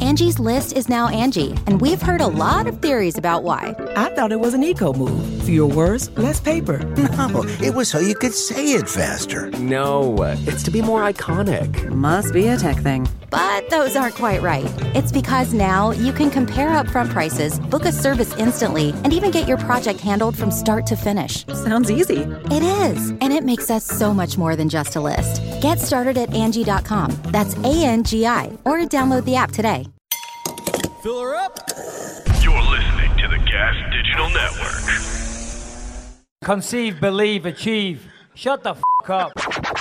Angie's List is now Angie, and we've heard a lot of theories about why. I thought it was an eco move. Fewer words, less paper. No, it was so you could say it faster. No, it's to be more iconic. Must be a tech thing. But those aren't quite right. It's because now you can compare upfront prices, book a service instantly, and even get your project handled from start to finish. Sounds easy. It is, and it makes us so much more than just a list. Get started at Angie.com. That's ANGI, or download the app today. Fill her up. You're listening to the Gas Digital Network. Conceive, believe, achieve. Shut the f*** up.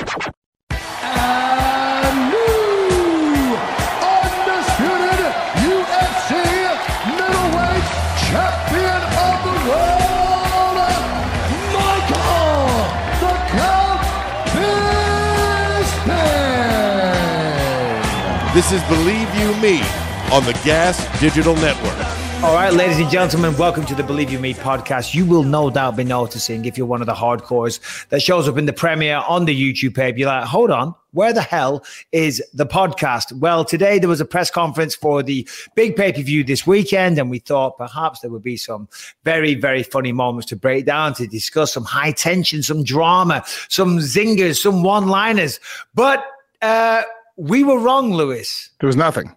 And new undisputed UFC middleweight champion of the world, Michael the Count Bisping. This is Believe You Me on the Gas Digital Network. All right, ladies and gentlemen, welcome to the Believe You Me podcast. You will no doubt be noticing, if you're one of the hardcores that shows up in the premiere on the YouTube page, you're like, hold on, where the hell is the podcast? Well, today there was a press conference for the big pay-per-view this weekend, and we thought perhaps there would be some very, very funny moments to break down, to discuss some high tension, some drama, some zingers, some one-liners. But we were wrong, Lewis. There was nothing.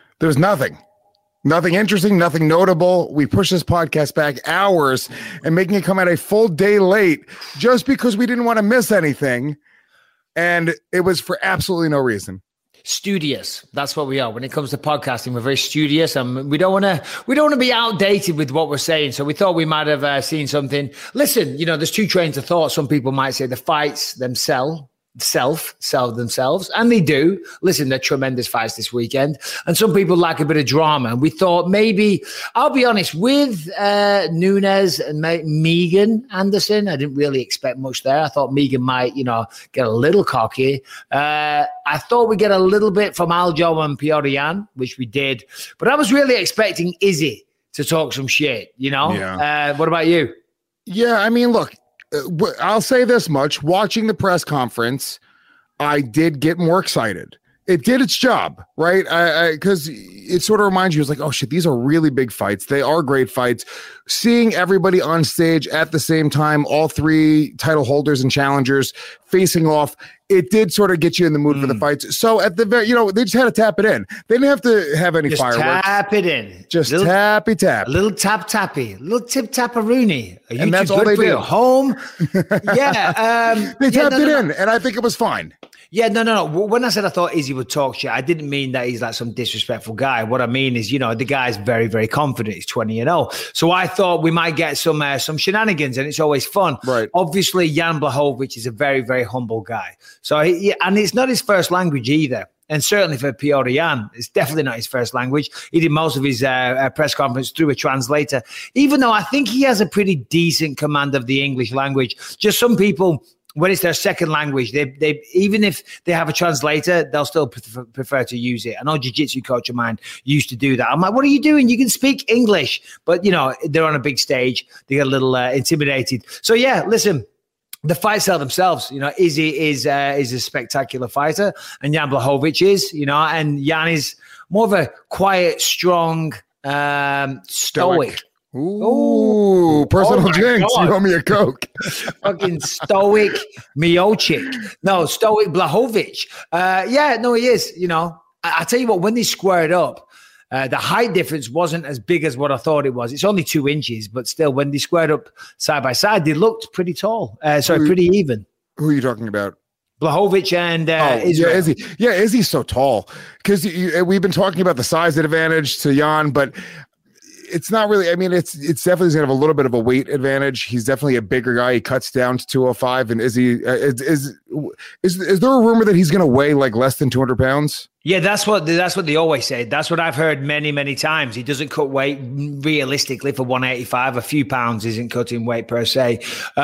Nothing interesting, nothing notable. We pushed this podcast back hours and making it come out a full day late just because we didn't want to miss anything. And it was for absolutely no reason. Studious. That's what we are. When it comes to podcasting, we're very studious, and we don't want to be outdated with what we're saying. So we thought we might have seen something. Listen, there's two trains of thought. Some people might say the fights themselves sell themselves, and they do. Listen, they're tremendous fights this weekend, and some people like a bit of drama, and we thought maybe, I'll be honest, with Nunes and Megan Anderson, I didn't really expect much there. I thought Megan might get a little cocky. I thought we'd get a little bit from Aljo and Petr Yan, which we did, but I was really expecting Izzy to talk some shit. Yeah. What about you? Yeah, I mean, look, I'll say this much. Watching the press conference, I did get more excited. It did its job, right? Because it sort of reminds you, it's like, oh shit, these are really big fights. They are great fights. Seeing everybody on stage at the same time, all three title holders and challengers facing off, it did sort of get you in the mood for the fights. So at the very, they just had to tap it in. They didn't have to have any just fireworks. Tap it in. Just tappy tap. A little tappy. A little tip-tapperoonie. And that's all they did. Home. Yeah. They tapped it in, and I think it was fine. Yeah, no. When I said I thought Izzy would talk shit, I didn't mean that he's like some disrespectful guy. What I mean is, the guy's very, very confident. He's 20-0. So I thought we might get some shenanigans, and it's always fun. Right. Obviously, Jan Blachowicz is a very, very humble guy. So and it's not his first language either. And certainly for Petr Yan, it's definitely not his first language. He did most of his press conference through a translator, even though I think he has a pretty decent command of the English language. Just some people, when it's their second language, they even if they have a translator, they'll still prefer to use it. I know a jiu-jitsu coach of mine used to do that. I'm like, what are you doing? You can speak English. But, they're on a big stage. They get a little intimidated. So, yeah, listen. The fights sell themselves. Izzy is a spectacular fighter, and Jan Blachowicz is, and Jan is more of a quiet, strong, stoic. Ooh, personal jinx. You owe me a Coke. Fucking stoic Miocic. No, stoic Blachowicz. He is. I tell you what, when they squared up, the height difference wasn't as big as what I thought it was. It's only 2 inches, but still, when they squared up side by side, they looked pretty tall. Pretty even. Who are you talking about? Blachowicz and Israel. Yeah, Izzy. Yeah, Izzy's so tall. Because we've been talking about the size advantage to Jan, but it's not really. I mean, it's definitely going to have a little bit of a weight advantage. He's definitely a bigger guy. He cuts down to 205. And Izzy, is there a rumor that he's going to weigh like less than 200 pounds? Yeah, that's what they always say. That's what I've heard many, many times. He doesn't cut weight realistically for 185. A few pounds isn't cutting weight per se.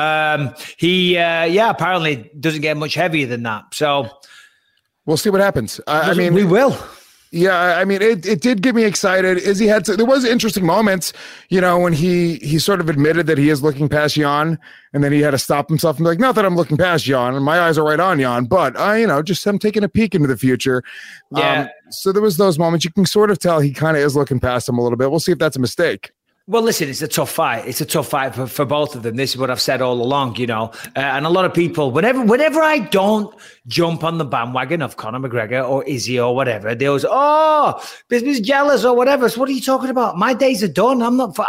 He apparently doesn't get much heavier than that. So we'll see what happens. We will. Yeah, I mean, it did get me excited. Izzy there was interesting moments, when he sort of admitted that he is looking past Jan, and then he had to stop himself and be like, not that I'm looking past Jan, and my eyes are right on Jan, but I'm taking a peek into the future. Yeah. So there was those moments. You can sort of tell he kind of is looking past him a little bit. We'll see if that's a mistake. Well, listen, it's a tough fight. It's a tough fight for both of them. This is what I've said all along, and a lot of people, whenever I don't jump on the bandwagon of Conor McGregor or Izzy or whatever, they always, Bisbee's jealous or whatever. So what are you talking about? My days are done.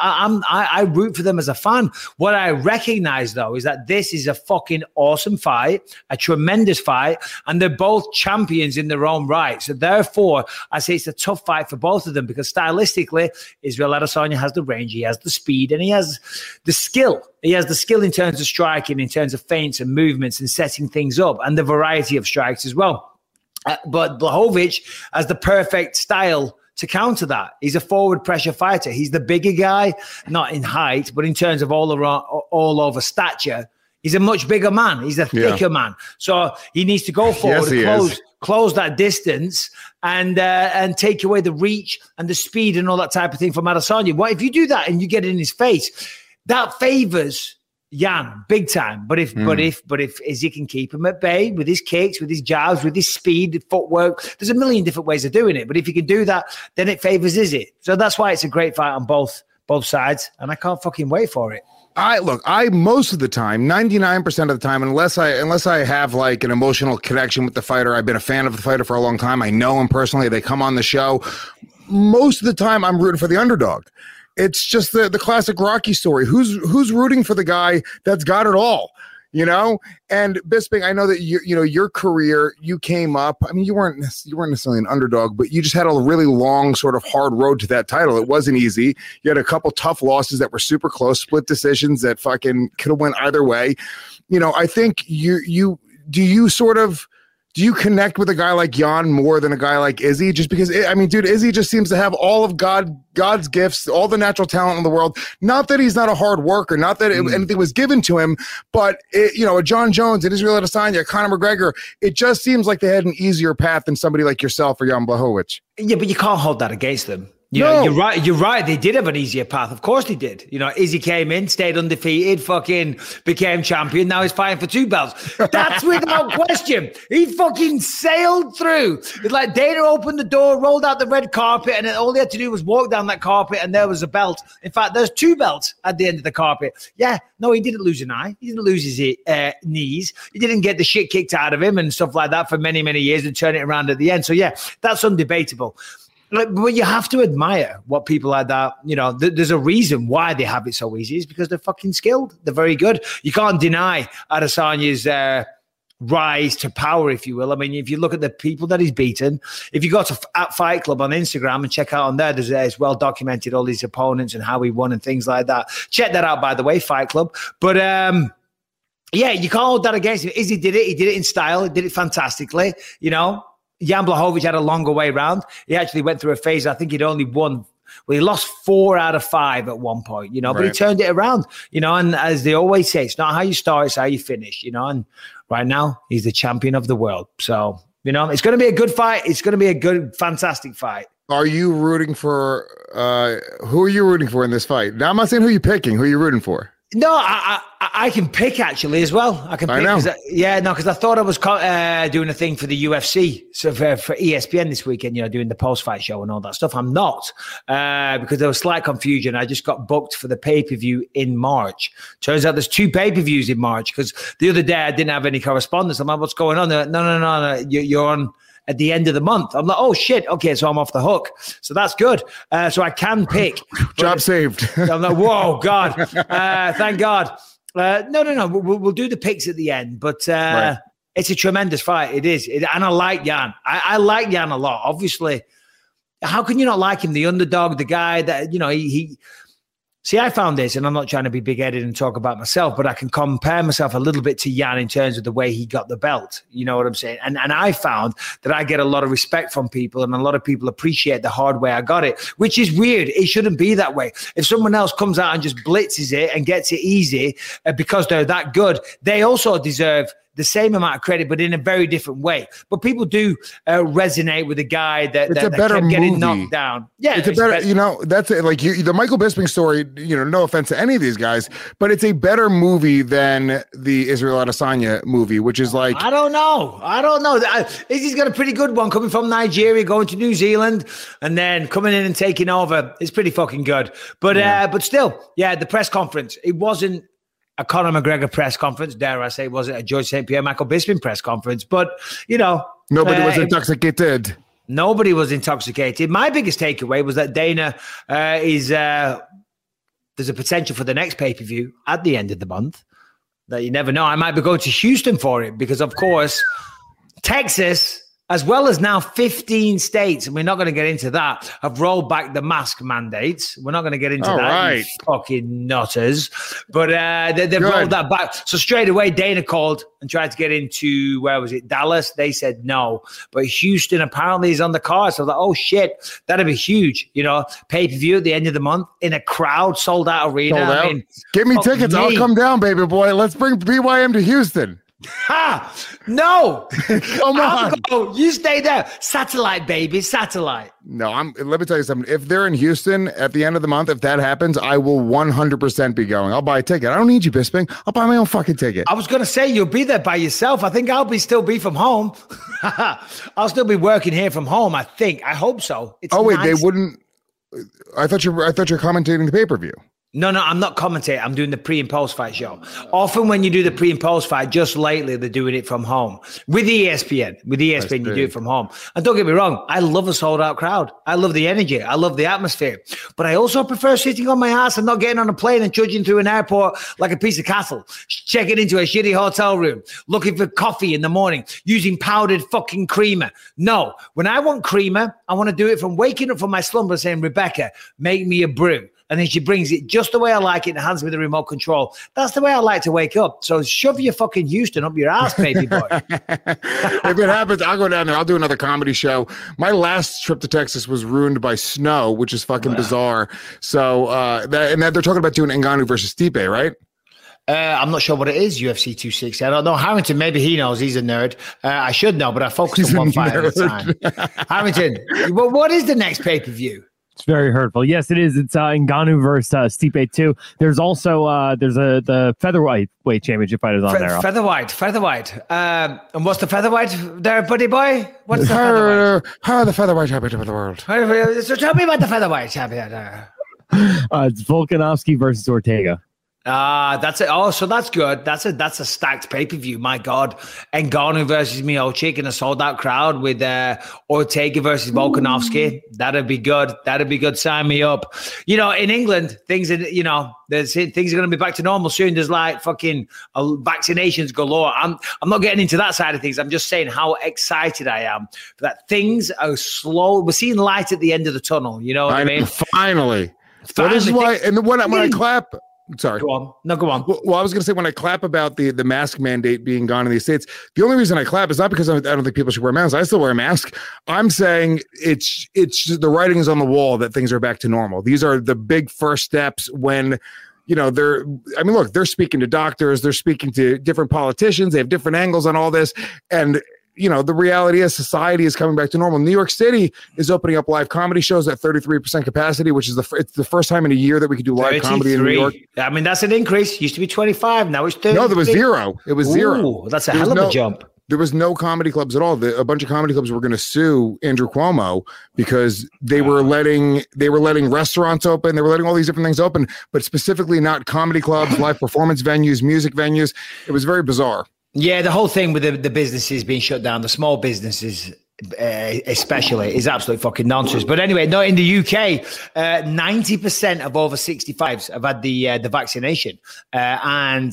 I root for them as a fan. What I recognize though is that this is a fucking awesome fight, a tremendous fight, and they're both champions in their own right. So therefore, I say it's a tough fight for both of them because stylistically, Israel Adesanya has the range. He has the speed and he has the skill. He has the skill in terms of striking, in terms of feints and movements and setting things up and the variety of strikes as well. But Blachowicz has the perfect style to counter that. He's a forward pressure fighter. He's the bigger guy, not in height, but in terms of all over stature. He's a much bigger man. He's a thicker man. So he needs to go forward and close that distance and take away the reach and the speed and all that type of thing from Adesanya. What if you do that and you get it in his face? That favors Jan big time. But if Izzy can keep him at bay with his kicks, with his jabs, with his speed, footwork, there's a million different ways of doing it. But if he can do that, then it favors Izzy. So that's why it's a great fight on both sides, and I can't fucking wait for it. I most of the time, 99% of the time, unless I have like an emotional connection with the fighter, I've been a fan of the fighter for a long time. I know him personally. They come on the show. Most of the time, I'm rooting for the underdog. It's just the classic Rocky story. Who's rooting for the guy that's got it all? And Bisping, I know that your career, you came up. I mean, you weren't necessarily an underdog, but you just had a really long, sort of hard road to that title. It wasn't easy. You had a couple tough losses that were super close, split decisions that fucking could have went either way. I think do you connect with a guy like Jan more than a guy like Izzy? Just because, Izzy just seems to have all of God's gifts, all the natural talent in the world. Not that he's not a hard worker, not that anything was given to him, but a John Jones and Israel Adesanya, Conor McGregor, it just seems like they had an easier path than somebody like yourself or Jan Blachowicz. Yeah, but you can't hold that against them. You're right. They did have an easier path. Of course they did. Izzy came in, stayed undefeated, fucking became champion. Now he's fighting for 2 belts. That's without question. He fucking sailed through. It's like Dana opened the door, rolled out the red carpet, and then all he had to do was walk down that carpet, and there was a belt. In fact, there's 2 belts at the end of the carpet. Yeah, no, he didn't lose an eye. He didn't lose his knees. He didn't get the shit kicked out of him and stuff like that for many, many years and turn it around at the end. So yeah, that's undebatable. But you have to admire what people like that, there's a reason why they have it so easy. Is because they're fucking skilled. They're very good. You can't deny Adesanya's rise to power, if you will. I mean, if you look at the people that he's beaten, if you go to at Fight Club on Instagram and check out on there, it's well documented, all his opponents and how he won and things like that. Check that out, by the way, Fight Club. But yeah, you can't hold that against him. Izzy did it. He did it in style. He did it fantastically, Jan Blachowicz had a longer way round. He actually went through a phase. I think he'd only won. Well, he lost 4 out of 5 at one point, but he turned it around, and as they always say, it's not how you start, it's how you finish, and right now he's the champion of the world. So, it's going to be a good fight. It's going to be a good, fantastic fight. Are you rooting for, who are you rooting for in this fight? Now, I'm not saying who you're picking. Who are you rooting for? No, I can pick actually as well. I can pick. Because I thought I was doing a thing for the UFC, so for ESPN this weekend, doing the post-fight show and all that stuff. I'm not because there was slight confusion. I just got booked for the pay-per-view in March. Turns out there's 2 pay-per-views in March because the other day I didn't have any correspondence. I'm like, what's going on? No. You're on at the end of the month. I'm like, oh shit, okay, so I'm off the hook. So that's good. So I can pick. Job saved. I'm like, whoa, God, thank God. No. We'll do the picks at the end, but it's a tremendous fight. It is, and I like Jan. I like Jan a lot. Obviously, how can you not like him? The underdog, the guy that he. See, I found this, and I'm not trying to be big-headed and talk about myself, but I can compare myself a little bit to Jan in terms of the way he got the belt. You know what I'm saying? And I found that I get a lot of respect from people, and a lot of people appreciate the hard way I got it, which is weird. It shouldn't be that way. If someone else comes out and just blitzes it and gets it easy because they're that good, they also deserve the same amount of credit, but in a very different way. But people do resonate with the guy that It's a better kept getting movie. knocked down. Yeah, it's a better, that's it. Like the Michael Bisping story, no offense to any of these guys, but it's a better movie than the Israel Adesanya movie, which is like, I don't know. Izzy's got a pretty good one coming from Nigeria, going to New Zealand, and then coming in and taking over. It's pretty fucking good. But still, the press conference, it wasn't a Conor McGregor press conference, dare I say, it wasn't a George St. Pierre, Michael Bisping press conference, but, nobody was intoxicated. Nobody was intoxicated. My biggest takeaway was that Dana there's a potential for the next pay-per-view at the end of the month that you never know. I might be going to Houston for it because, of course, Texas, as well as now 15 states, and we're not going to get into that, have rolled back the mask mandates. We're not going to get into that, you fucking nutters. But they've rolled that back. So straight away, Dana called and tried to get into, where was it, Dallas? They said no. But Houston apparently is on the card. So I was like, oh, shit, that'd be huge. Pay-per-view at the end of the month in a crowd, sold-out arena. Sold out. I mean, give me tickets. I'll come down, baby boy. Let's bring BYM to Houston. No. Come on. You stay there. Satellite, baby. Satellite. No, let me tell you something. If they're in Houston at the end of the month, if that happens, I will 100% be going. I'll buy a ticket. I don't need you, Bisping. I'll buy my own fucking ticket. I was going to say you'll be there by yourself. I think I'll still be from home. I'll still be working here from home. I think. I hope so. It's wait, nice. they wouldn't. I thought you're commentating the pay-per-view. No, I'm not commentating. I'm doing the pre and post fight show. Often when you do the pre and post fight, just lately they're doing it from home with ESPN. With ESPN, you do it from home. And don't get me wrong, I love a sold out crowd. I love the energy. I love the atmosphere. But I also prefer sitting on my ass and not getting on a plane and trudging through an airport like a piece of cattle, checking into a shitty hotel room, looking for coffee in the morning, using powdered fucking creamer. No, when I want creamer, I want to do it from waking up from my slumber saying, Rebecca, make me a brew. And then she brings it just the way I like it and hands me the remote control. That's the way I like to wake up. So shove your fucking Houston up your ass, baby boy. If it happens, I'll go down there. I'll do another comedy show. My last trip to Texas was ruined by snow, which is fucking bizarre. So, and they're talking about doing Ngannou versus Stipe, right? I'm not sure what it is, UFC 260. I don't know. Harrington, maybe he knows. He's a nerd. I should know, but I focus on one fight at a time. Harrington, what is the next pay-per-view? It's very hurtful. Yes, it is. It's Ngannou versus Stipe 2. There's also the featherweight weight championship fight is on there. Featherweight. And what's the featherweight there, buddy boy? What's the featherweight? The featherweight championship of the world. So tell me about the featherweight champion. It's Volkanovski versus Ortega. That's it. Oh, so that's good. That's a stacked pay-per-view. My God. Ngannou versus Miocic in a sold-out crowd with Ortega versus Volkanovski. That'd be good. Sign me up. In England, things are going to be back to normal soon. There's like fucking vaccinations galore. I'm not getting into that side of things. I'm just saying how excited I am that things are slow. We're seeing light at the end of the tunnel. You know what I mean? Finally. Well, this is why. And when I clap. Sorry. Go on. No, go on. Well, I was going to say, when I clap about the mask mandate being gone in these states, the only reason I clap is not because I don't think people should wear masks. I still wear a mask. I'm saying it's the writing is on the wall that things are back to normal. These are the big first steps when, they're speaking to doctors, they're speaking to different politicians, they have different angles on all this. And the reality is society is coming back to normal. New York City is opening up live comedy shows at 33% capacity, which is it's the first time in a year that we could do live comedy in New York. I mean, that's an increase. Used to be 25. Now it's 30. No, there was zero. It was zero. That's a hell of a jump. There was no comedy clubs at all. A bunch of comedy clubs were going to sue Andrew Cuomo because they were letting restaurants open. They were letting all these different things open, but specifically not comedy clubs, live performance venues, music venues. It was very bizarre. Yeah, the whole thing with the businesses being shut down, the small businesses especially, is absolutely fucking nonsense. But anyway, no, in the UK, 90% of over 65s have had the vaccination, and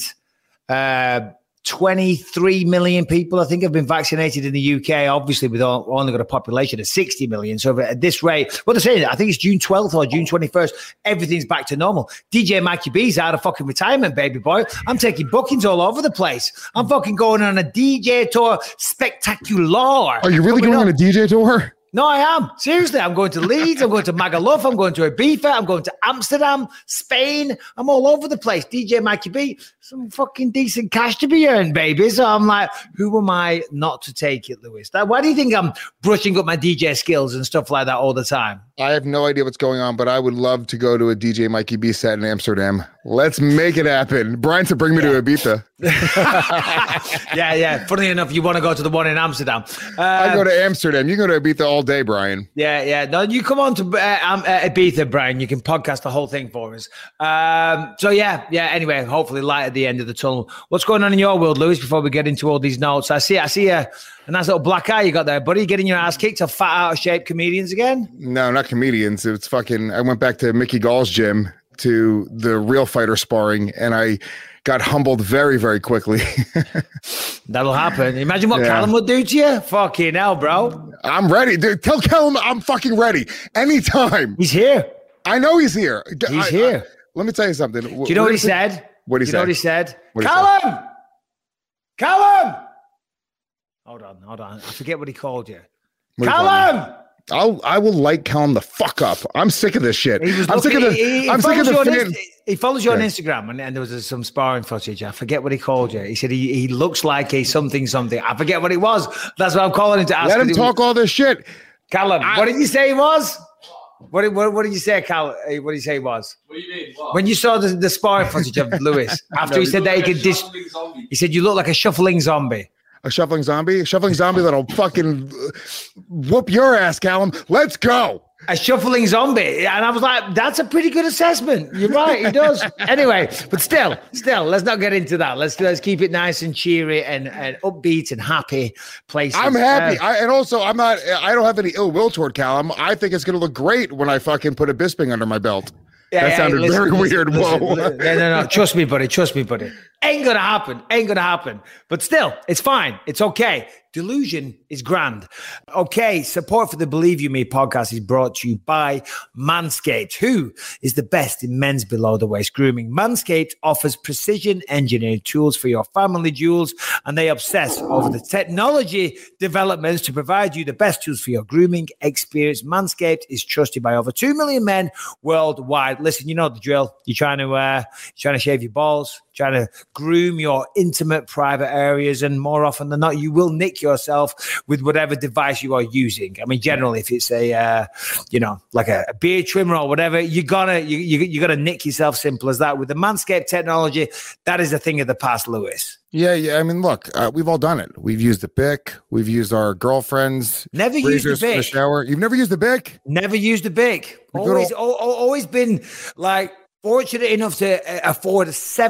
23 million people, I think, have been vaccinated in the UK. Obviously, we've only got a population of 60 million. So at this rate, what they're saying, I think it's June 12th or June 21st, everything's back to normal. DJ Mikey B's out of fucking retirement, baby boy. I'm taking bookings all over the place. I'm fucking going on a DJ tour spectacular. Are you really going on a DJ tour? No, I am. Seriously, I'm going to Leeds. I'm going to Magaluf. I'm going to Ibiza. I'm going to Amsterdam, Spain. I'm all over the place. DJ Mikey B, some fucking decent cash to be earned, baby. So I'm like, who am I not to take it, Lewis? Why do you think I'm brushing up my DJ skills and stuff like that all the time? I have no idea what's going on, but I would love to go to a DJ Mikey B set in Amsterdam. Let's make it happen. Brian said bring me to Ibiza. Yeah. Funny enough, you want to go to the one in Amsterdam. I go to Amsterdam. You go to Ibiza all day, Brian. Yeah. No, you come on to Ibiza, Brian. You can podcast the whole thing for us. Anyway, hopefully light at the end of the tunnel. What's going on in your world, Lewis, before we get into all these notes? I see a nice little black eye you got there, buddy. Getting your ass kicked to fat, out of shape comedians again? No, not comedians. It's fucking, I went back to Mickey Gall's gym to the real fighter sparring, and I got humbled very, very quickly. That'll happen. Imagine what Callum would do to you. Fucking hell, bro. I'm ready. Dude, tell Callum I'm fucking ready. Anytime. He's here. I know he's here. He's here. Let me tell you something. Do you know what he said? What did he say? You know what he said? Callum! Callum! Hold on. I forget what he called you. Callum! I will light Callum the fuck up. I'm sick of this shit. I'm sick of the He follows you on Instagram, and there was some sparring footage. I forget what he called you. He said he looks like a something. I forget what it was. That's what I'm calling him to ask. Let him talk all this shit. Callum, what did you say he was? What did you say, Callum? What did you say he was? What do you mean? What? When you saw the sparring footage of Lewis, after he said that he could he said you look like a shuffling zombie. A shuffling zombie? A shuffling zombie that'll fucking whoop your ass, Callum. Let's go. A shuffling zombie. And I was like, that's a pretty good assessment. You're right, he does. Anyway, but still, let's not get into that. Let's keep it nice and cheery and upbeat and happy places. I'm happy. I don't have any ill will toward Callum. I think it's going to look great when I fucking put a Bisping under my belt. That sounded very weird. Whoa. No. Trust me, buddy. Ain't gonna happen. But still, it's fine. It's okay. Delusion is grand. Okay, support for the Believe You Me podcast is brought to you by Manscaped, who is the best in men's below the waist grooming. Manscaped offers precision engineered tools for your family jewels, and they obsess over the technology developments to provide you the best tools for your grooming experience. Manscaped is trusted by over 2 million men worldwide. Listen, you know the drill. You're trying to shave your balls, trying to groom your intimate private areas, and more often than not, you will nick yourself with whatever device you are using. I mean, generally, if it's like a beard trimmer or whatever, you gotta nick yourself. Simple as that. With the Manscaped technology, that is a thing of the past, Lewis. Yeah. I mean, look, we've all done it. We've used the Bic. We've used our girlfriends. Never used the Bic. For the shower. You've never used the Bic? Never used the Bic. Always been like fortunate enough to afford a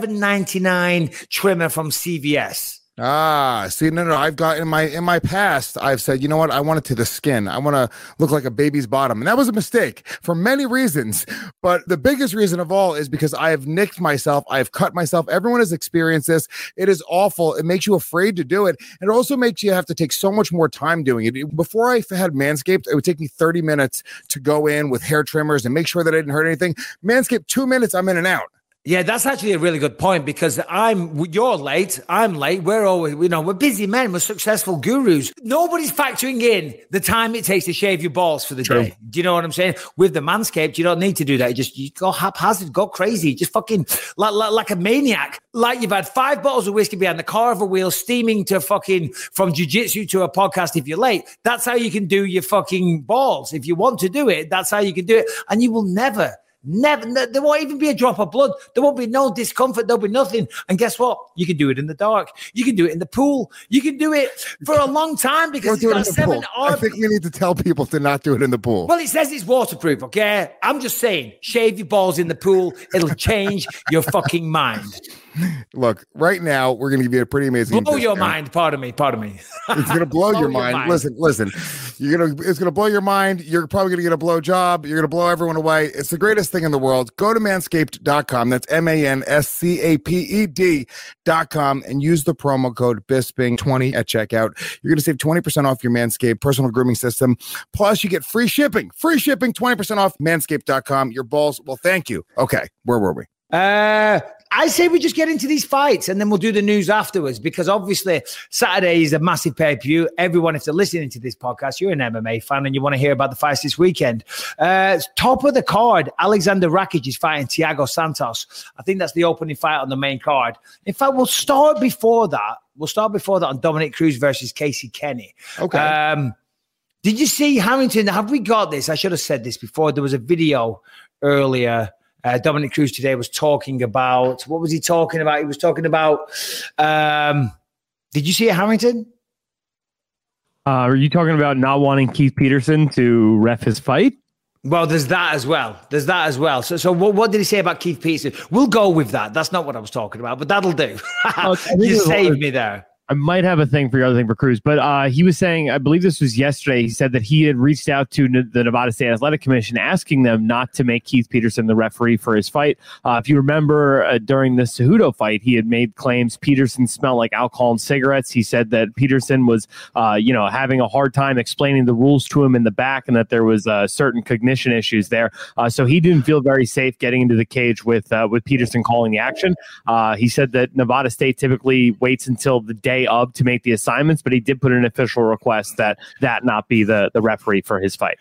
$7.99 trimmer from CVS. See, no. I've got in my past, I've said, you know what? I want it to the skin. I want to look like a baby's bottom. And that was a mistake for many reasons. But the biggest reason of all is because I have nicked myself. I've cut myself. Everyone has experienced this. It is awful. It makes you afraid to do it. And it also makes you have to take so much more time doing it. Before I had Manscaped, it would take me 30 minutes to go in with hair trimmers and make sure that I didn't hurt anything. Manscaped, 2 minutes, I'm in and out. Yeah, that's actually a really good point because you're late, I'm late. We're always, we're busy men, we're successful gurus. Nobody's factoring in the time it takes to shave your balls for the day. Do you know what I'm saying? With the Manscaped, you don't need to do that. You go haphazard, go crazy, just fucking like a maniac. Like you've had 5 bottles of whiskey behind the car of a wheel, steaming to fucking from jiu-jitsu to a podcast if you're late. That's how you can do your fucking balls. If you want to do it, that's how you can do it. And you will never, there won't even be a drop of blood. There won't be no discomfort. There'll be nothing. And guess what? You can do it in the dark. You can do it in the pool. You can do it for a long time because it's got 7 I think we need to tell people to not do it in the pool. Well, it says it's waterproof, okay? I'm just saying, shave your balls in the pool. It'll change your fucking mind. Look, right now, we're going to give you a pretty amazing blow your mind. Pardon me. It's going to blow your mind. Listen. It's going to blow your mind. You're probably going to get a blow job. You're going to blow everyone away. It's the greatest thing in the world. Go to manscaped.com. That's manscaped.com and use the promo code Bisping20 at checkout. You're going to save 20% off your Manscaped personal grooming system. Plus, you get free shipping, 20% off manscaped.com. Your balls will thank you. Okay, where were we? I say we just get into these fights and then we'll do the news afterwards, because obviously Saturday is a massive pay-per-view. Everyone, if they're listening to this podcast, you're an MMA fan and you want to hear about the fights this weekend. Top of the card, Alexander Rakic is fighting Thiago Santos. I think that's the opening fight on the main card. In fact, we'll start before that. On Dominic Cruz versus Casey Kenny. Okay. Did you see Harrington? Have we got this? I should have said this before. There was a video earlier. Dominic Cruz today was talking about, what was he talking about? He was talking about, did you see it, Harrington? Are you talking about not wanting Keith Peterson to ref his fight? Well, there's that as well. So what did he say about Keith Peterson? We'll go with that. That's not what I was talking about, but that'll do. You saved me there. I might have a thing for your other thing for Cruz, but he was saying, I believe this was yesterday, he said that he had reached out to the Nevada State Athletic Commission asking them not to make Keith Peterson the referee for his fight. If you remember, during the Cejudo fight, he had made claims Peterson smelled like alcohol and cigarettes. He said that Peterson was, having a hard time explaining the rules to him in the back, and that there was certain cognition issues there. So he didn't feel very safe getting into the cage with Peterson calling the action. He said that Nevada State typically waits until the day of to make the assignments, but he did put an official request that not be the referee for his fight.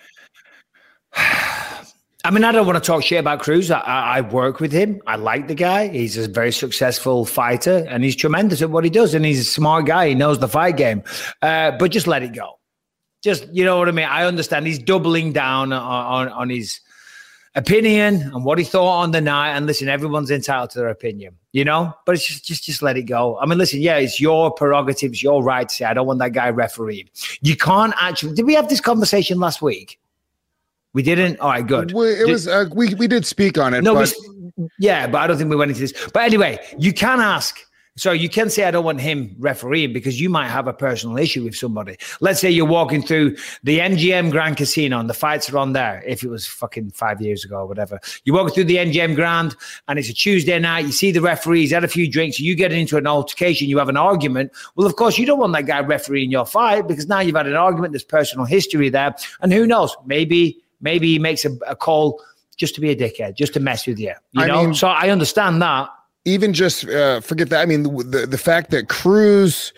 I mean, I don't want to talk shit about Cruz. I work with him. I like the guy. He's a very successful fighter and he's tremendous at what he does. And he's a smart guy. He knows the fight game. But just let it go. Just, you know what I mean? I understand he's doubling down on his opinion and what he thought on the night. And listen, everyone's entitled to their opinion, but it's just let it go. I mean, listen, yeah, it's your prerogative, it's your right to say, I don't want that guy refereed. You can't actually, did we have this conversation last week? We didn't? All right, good. We did speak on it. No, but I don't think we went into this. But anyway, you can ask. So you can say, I don't want him refereeing, because you might have a personal issue with somebody. Let's say you're walking through the MGM Grand Casino and the fights are on there. If it was fucking 5 years ago or whatever, you're walking through the MGM Grand and it's a Tuesday night. You see the referees, had a few drinks, you get into an altercation, you have an argument. Well, of course, you don't want that guy refereeing your fight, because now you've had an argument. There's personal history there. And who knows, maybe he makes a call just to be a dickhead, just to mess with you. So I understand that. Even just forget that. I mean, the fact that Cruz,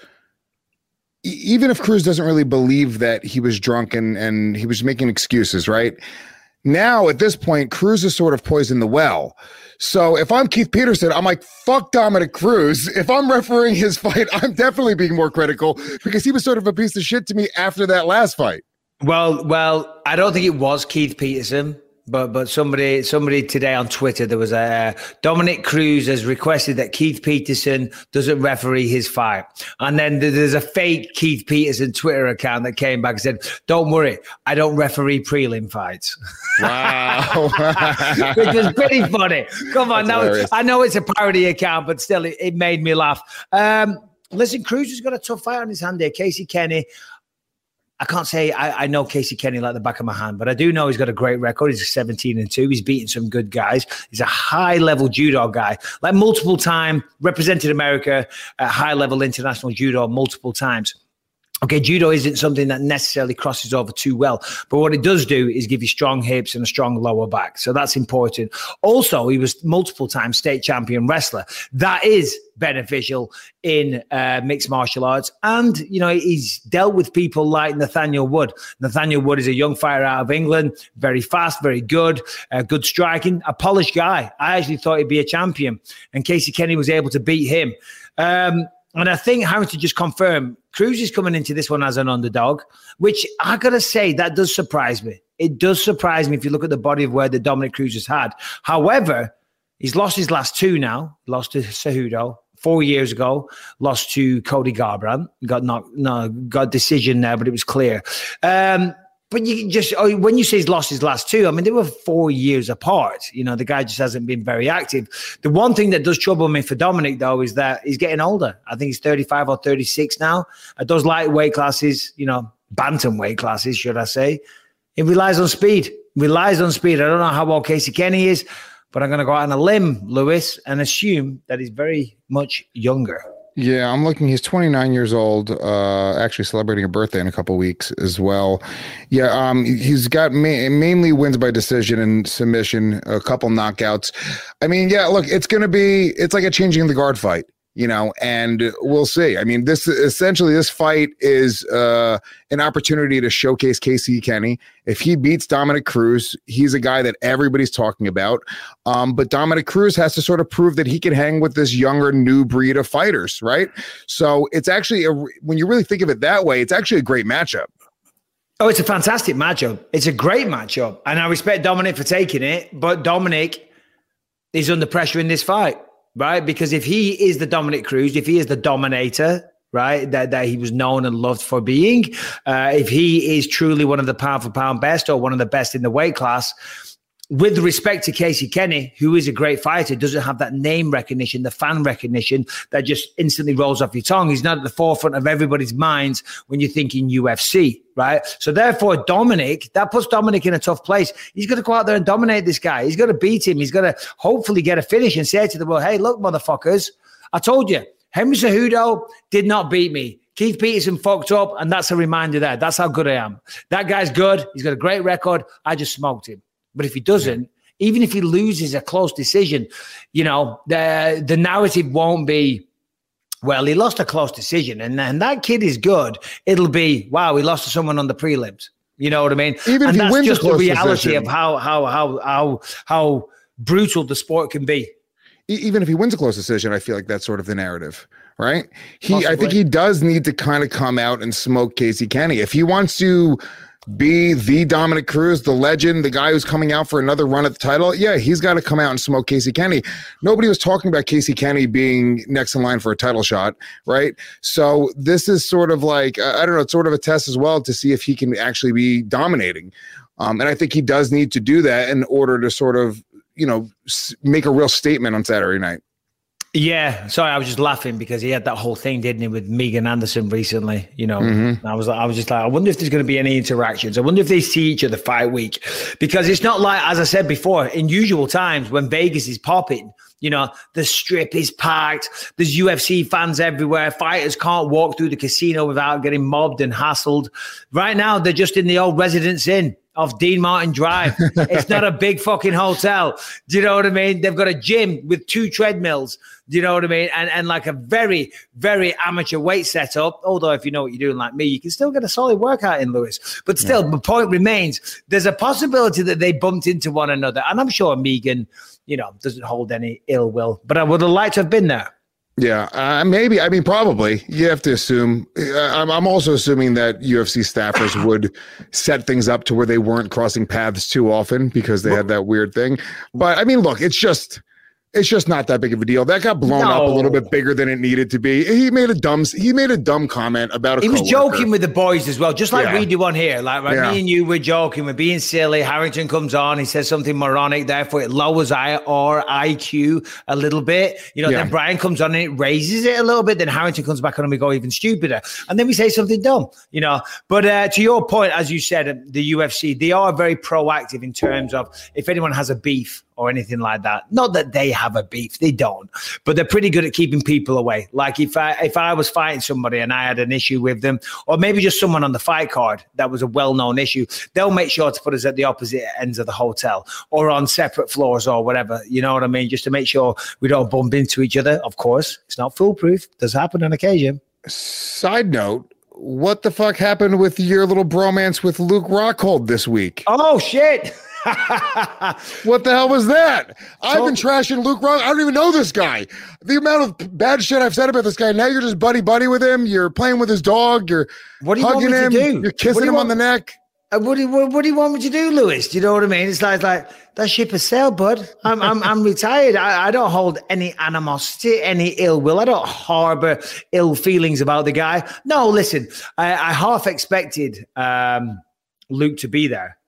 even if Cruz doesn't really believe that he was drunk and he was making excuses, right? Now, at this point, Cruz has sort of poisoned the well. So if I'm Keith Peterson, I'm like, fuck Dominic Cruz. If I'm refereeing his fight, I'm definitely being more critical, because he was sort of a piece of shit to me after that last fight. Well, I don't think it was Keith Peterson. But somebody today on Twitter, there was Dominic Cruz has requested that Keith Peterson doesn't referee his fight. And then there's a fake Keith Peterson Twitter account that came back and said, don't worry, I don't referee prelim fights. Wow. Which was pretty funny. Come on. Now, I know it's a parody account, but still it made me laugh. Listen, Cruz has got a tough fight on his hand there. Casey Kenny. I can't say I know Casey Kenny like the back of my hand, but I do know he's got a great record. He's 17-2. He's beaten some good guys. He's a high-level judo guy, like multiple time, represented America at high-level international judo multiple times. Okay, judo isn't something that necessarily crosses over too well, but what it does do is give you strong hips and a strong lower back. So that's important. Also, he was multiple time state champion wrestler. That is beneficial in mixed martial arts. And, he's dealt with people like Nathaniel Wood. Nathaniel Wood is a young fighter out of England, very fast, very good, good striking, a polished guy. I actually thought he'd be a champion, and Casey Kenny was able to beat him. And I think Harrington just confirmed Cruz is coming into this one as an underdog, which I got to say, that does surprise me. It does surprise me if you look at the body of work that Dominic Cruz has had. However, he's lost his last two now. Lost to Cejudo 4 years ago, lost to Cody Garbrandt. Got decision there, but it was clear. But when you say he's lost his last two, I mean, they were 4 years apart. The guy just hasn't been very active. The one thing that does trouble me for Dominic, though, is that he's getting older. I think he's 35 or 36 now. At those lightweight classes, bantamweight classes, should I say, it relies on speed. I don't know how old Casey Kenny is, but I'm going to go out on a limb, Lewis, and assume that he's very much younger. Yeah, I'm looking. He's 29 years old, actually celebrating a birthday in a couple weeks as well. Yeah, he's got mainly wins by decision and submission, a couple knockouts. I mean, yeah, look, it's like a changing the guard fight, and we'll see. I mean, this fight is an opportunity to showcase Casey Kenny. If he beats Dominick Cruz, he's a guy that everybody's talking about. But Dominick Cruz has to sort of prove that he can hang with this younger, new breed of fighters, right? So it's actually, when you really think of it that way, it's actually a great matchup. Oh, it's a fantastic matchup. It's a great matchup. And I respect Dominic for taking it, but Dominic is under pressure in this fight. Right, because if he is the Dominick Cruz, if he is the dominator, right, that he was known and loved for being, if he is truly one of the pound for pound best or one of the best in the weight class, with respect to Casey Kenny, who is a great fighter, doesn't have that name recognition, the fan recognition that just instantly rolls off your tongue. He's not at the forefront of everybody's minds when you're thinking UFC, right? So therefore, that puts Dominic in a tough place. He's got to go out there and dominate this guy. He's got to beat him. He's got to hopefully get a finish and say to the world, hey, look, motherfuckers, I told you, Henry Cejudo did not beat me. Keith Peterson fucked up, and that's a reminder there. That's how good I am. That guy's good. He's got a great record. I just smoked him. But if he doesn't, even if he loses a close decision, the narrative won't be, well, he lost a close decision and that kid is good. It'll be, wow, he lost to someone on the prelims. You know what I mean? Even and if he wins just a close the reality decision, of how brutal the sport can be. Even if he wins a close decision, I feel like that's sort of the narrative, right? I think he does need to kind of come out and smoke Casey Kenny. If he wants to be the Dominick Cruz, the legend, the guy who's coming out for another run at the title, yeah, he's got to come out and smoke Casey Kenny. Nobody was talking about Casey Kenny being next in line for a title shot, right? So this is sort of like, I don't know, it's sort of a test as well to see if he can actually be dominating. And I think he does need to do that in order to sort of, make a real statement on Saturday night. Yeah, sorry, I was just laughing because he had that whole thing, didn't he, with Megan Anderson recently? Mm-hmm. I was just like, I wonder if there's going to be any interactions. I wonder if they see each other fight week, because it's not like, as I said before, in usual times when Vegas is popping, the strip is packed. There's UFC fans everywhere. Fighters can't walk through the casino without getting mobbed and hassled. Right now, they're just in the old Residence Inn off Dean Martin Drive. It's not a big fucking hotel. Do you know what I mean? They've got a gym with 2 treadmills. Do you know what I mean? And like a very, very amateur weight setup. Although if you know what you're doing like me, you can still get a solid workout in, Lewis. But still, the point remains, there's a possibility that they bumped into one another. And I'm sure Megan, doesn't hold any ill will. But I would have liked to have been there. Yeah, maybe. I mean, probably. You have to assume. I'm also assuming that UFC staffers would set things up to where they weren't crossing paths too often because they had that weird thing. But I mean, look, it's just not that big of a deal. That got blown up a little bit bigger than it needed to be. He made a dumb comment about He was joking with the boys as well, just like we do on here. Like me and you, we're joking, we're being silly. Harrington comes on, he says something moronic, therefore it lowers our IQ a little bit. Then Brian comes on and it raises it a little bit. Then Harrington comes back on and we go even stupider. And then we say something dumb, But to your point, as you said, the UFC, they are very proactive in terms of if anyone has a beef or anything like that. Not that they have a beef, they don't, but they're pretty good at keeping people away. Like if I was fighting somebody and I had an issue with them, or maybe just someone on the fight card that was a well-known issue, they'll make sure to put us at the opposite ends of the hotel or on separate floors or whatever, you know what I mean? Just to make sure we don't bump into each other. Of course, it's not foolproof. It does happen on occasion. Side note, what the fuck happened with your little bromance with Luke Rockhold this week? Oh, shit. What the hell was that? I've been trashing Luke Rockhold. I don't even know this guy. The amount of bad shit I've said about this guy. Now you're just buddy with him. You're playing with his dog. You're hugging him. You're kissing him on the neck. What do you want me to do, Lewis? Do you know what I mean? It's like that ship has sailed, bud. I'm retired. I don't hold any animosity, any ill will. I don't harbor ill feelings about the guy. No, listen, I half expected Luke to be there.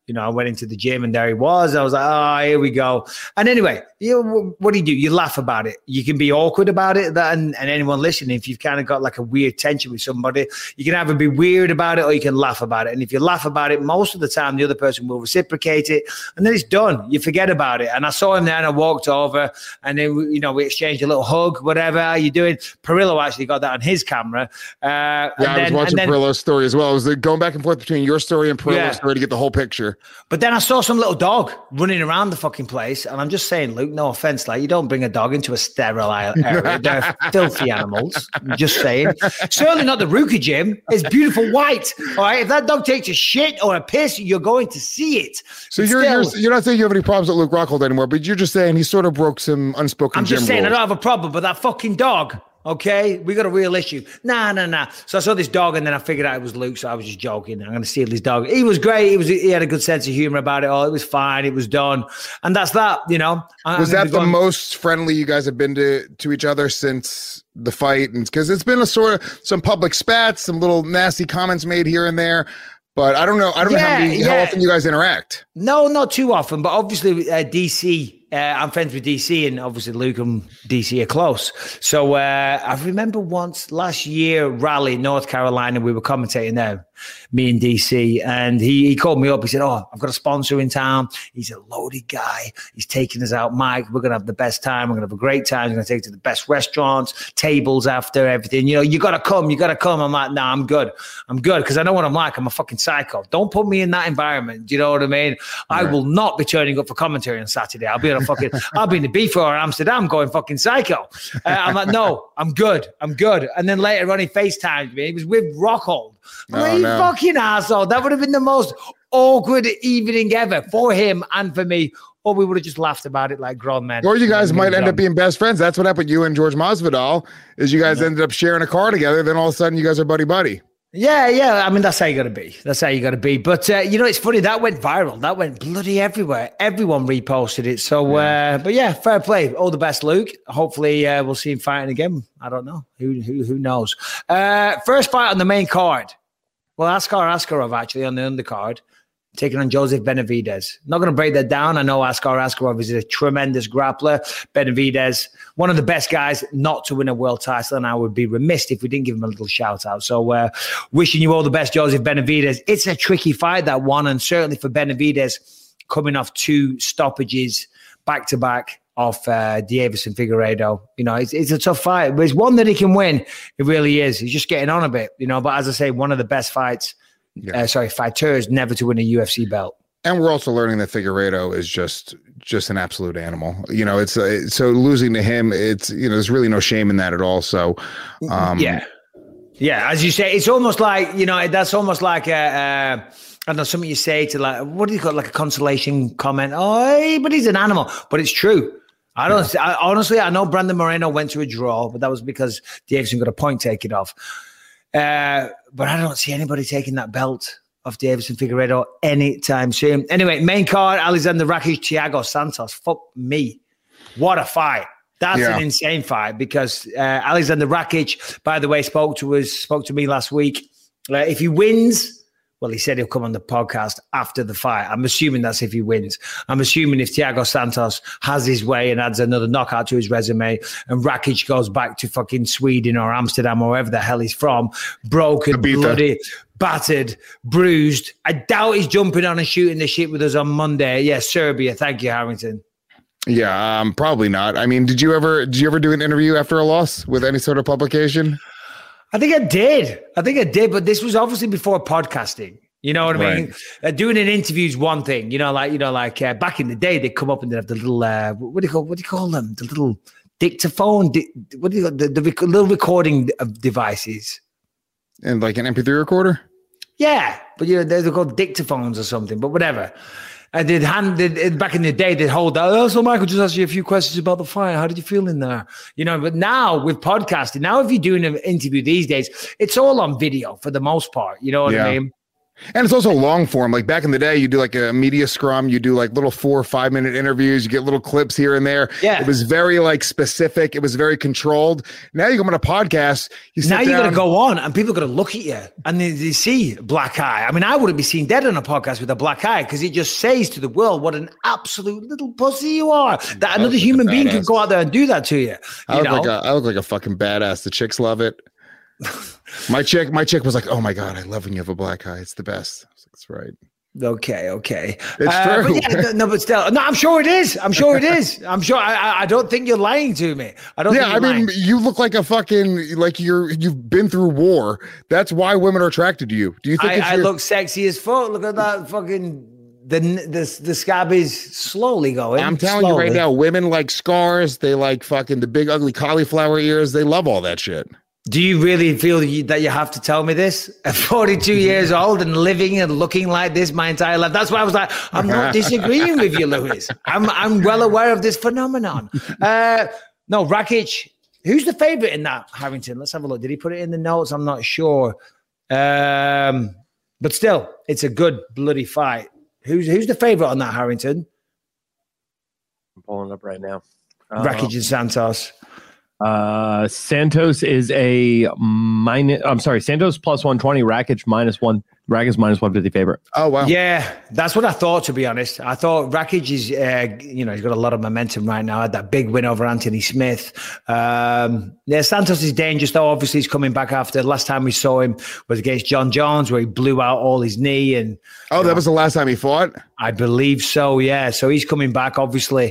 You know, I went into the gym and there he was. I was like, oh, here we go. And anyway, what do? You laugh about it. You can be awkward about it. And anyone listening, if you've kind of got like a weird tension with somebody, you can either be weird about it or you can laugh about it. And if you laugh about it, most of the time, the other person will reciprocate it. And then it's done. You forget about it. And I saw him there and I walked over and then, we exchanged a little hug, whatever. How you doing? Perillo actually got that on his camera. I was watching Perillo's story as well. I was going back and forth between your story and Perillo's story to get the whole picture. But then I saw some little dog running around the fucking place. And I'm just saying, Luke, no offense, like you don't bring a dog into a sterile area. They're filthy animals. I'm just saying. Certainly not the Ruka gym. It's beautiful white. All right. If that dog takes a shit or a piss, you're going to see it. So you're not saying you have any problems with Luke Rockhold anymore, but you're just saying he sort of broke some unspoken gym rules. I'm just saying I don't have a problem, but that fucking dog. Okay, we got a real issue. Nah. So I saw this dog, and then I figured out it was Luke. So I was just joking. I'm going to steal his dog. He was great. He had a good sense of humor about it all. It was fine. It was done, and that's that. Was that the most friendly you guys have been to each other since the fight? And because it's been a sort of some public spats, some little nasty comments made here and there. But I don't know. I don't know how often you guys interact. No, not too often. But obviously, DC. I'm friends with DC, and obviously Luke and DC are close. So I remember once last year, Raleigh, North Carolina, we were commentating there, me and DC, and he called me up. He said, "Oh, I've got a sponsor in town. He's a loaded guy. He's taking us out, Mike. We're going to have the best time. We're going to have a great time. We're going to take you to the best restaurants, tables after everything. You got to come. You got to come." I'm like, "Nah, I'm good. Because I know what I'm like. I'm a fucking psycho. Don't put me in that environment. Do you know what I mean? Right. I will not be turning up for commentary on Saturday. I'll be in the B4 or Amsterdam going fucking psycho." I'm like, "No, I'm good. And then later on, he FaceTimed me. He was with Rockhold. I'm like, you fucking asshole. That would have been the most awkward evening ever for him and for me. Or we would have just laughed about it like grown men. Or you guys might end up being best friends. That's what happened with you and George Masvidal, is you guys ended up sharing a car together. Then all of a sudden, you guys are buddy-buddy. Yeah. I mean, that's how you got to be. But, it's funny. That went viral. That went bloody everywhere. Everyone reposted it. So, but yeah, fair play. All the best, Luke. Hopefully we'll see him fighting again. I don't know. Who knows? First fight on the main card. Well, Askar Askarov actually on the undercard, taking on Joseph Benavidez. Not going to break that down. I know Askar Askarov is a tremendous grappler. Benavidez, one of the best guys not to win a world title, and I would be remiss if we didn't give him a little shout out. So wishing you all the best, Joseph Benavidez. It's a tricky fight, that one, and certainly for Benavidez, coming off 2 stoppages back-to-back off Deiveson Figueiredo. It's a tough fight, but it's one that he can win. It really is. He's just getting on a bit, but as I say, one of the best fighters never to win a UFC belt. And we're also learning that Figueiredo is just an absolute animal. It's so losing to him, it's there's really no shame in that at all. So yeah, as you say, it's almost like that's almost like I don't know, something you say to, like, what do you call it, like a consolation comment? Oh, but he's an animal. But it's true. Honestly, I know Brandon Moreno went to a draw, but that was because Deiveson got a point taken off. But I don't see anybody taking that belt off Deiveson Figueiredo anytime soon. Anyway, main card, Alexander Rakic, Thiago Santos. Fuck me. What a fight. That's an insane fight, because Alexander Rakic, by the way, spoke to me last week. If he wins, well, he said he'll come on the podcast after the fight. I'm assuming that's if he wins. I'm assuming if Thiago Santos has his way and adds another knockout to his resume, and Rakic goes back to fucking Sweden or Amsterdam or wherever the hell he's from, broken, bloody, battered, bruised. I doubt he's jumping on and shooting the shit with us on Monday. Yeah, Serbia. Thank you, Harrington. Yeah, probably not. I mean, did you ever do an interview after a loss with any sort of publication? I think I did, but this was obviously before podcasting. You know what I mean? Doing an interview is one thing. Like back in the day, they'd come up and they'd have the little what do you call them? The little dictaphone. What do you call the little recording devices? And like an MP3 recorder. Yeah, but they're called dictaphones or something. But whatever. And back in the day, they'd hold that. Oh, so Michael, just ask you a few questions about the fight. How did you feel in there? But now with podcasting, if you're doing an interview these days, it's all on video for the most part. You know what I mean? And it's also long form. Like back in the day, you do like a media scrum, you do like little 4 or 5 minute interviews, you get little clips here and there. Yeah. It was very like specific. It was very controlled. Now you go on a podcast. Now you're going to go on and people are going to look at you and they see black eye. I mean, I wouldn't be seen dead on a podcast with a black eye because it just says to the world what an absolute little pussy you are. That another human being can go out there and do that to you. I look like a fucking badass. The chicks love it. My chick was like, "Oh my God, I love when you have a black eye. It's the best." I was like, "That's right." Okay. It's true. But but still, no, I'm sure it is. I'm sure. I don't think you're lying to me. I mean, you look like a fucing, like you've been through war. That's why women are attracted to you. Do you think I look sexy as fuck? Look at that fucking, the scab is slowly going. I'm telling you right now, women like scars. They like fucking the big ugly cauliflower ears. They love all that shit. Do you really feel that you have to tell me this? At 42 years old and living and looking like this my entire life. That's why I was like, I'm not disagreeing with you, Lewis. I'm well aware of this phenomenon. No, Rakic. Who's the favorite in that, Harrington? Let's have a look. Did he put it in the notes? I'm not sure. But still, it's a good bloody fight. Who's the favorite on that, Harrington? I'm pulling it up right now. Rakic and Santos. Santos is Santos plus 120, Rakic -1. Rakic -150 favorite. Oh wow. Yeah, that's what I thought, to be honest. I thought Rakic is he's got a lot of momentum right now. Had that big win over Anthony Smith. Santos is dangerous though. Obviously he's coming back after the last time we saw him was against John Jones, where he blew out all his knee and that was the last time he fought? I believe so, yeah. So he's coming back, obviously.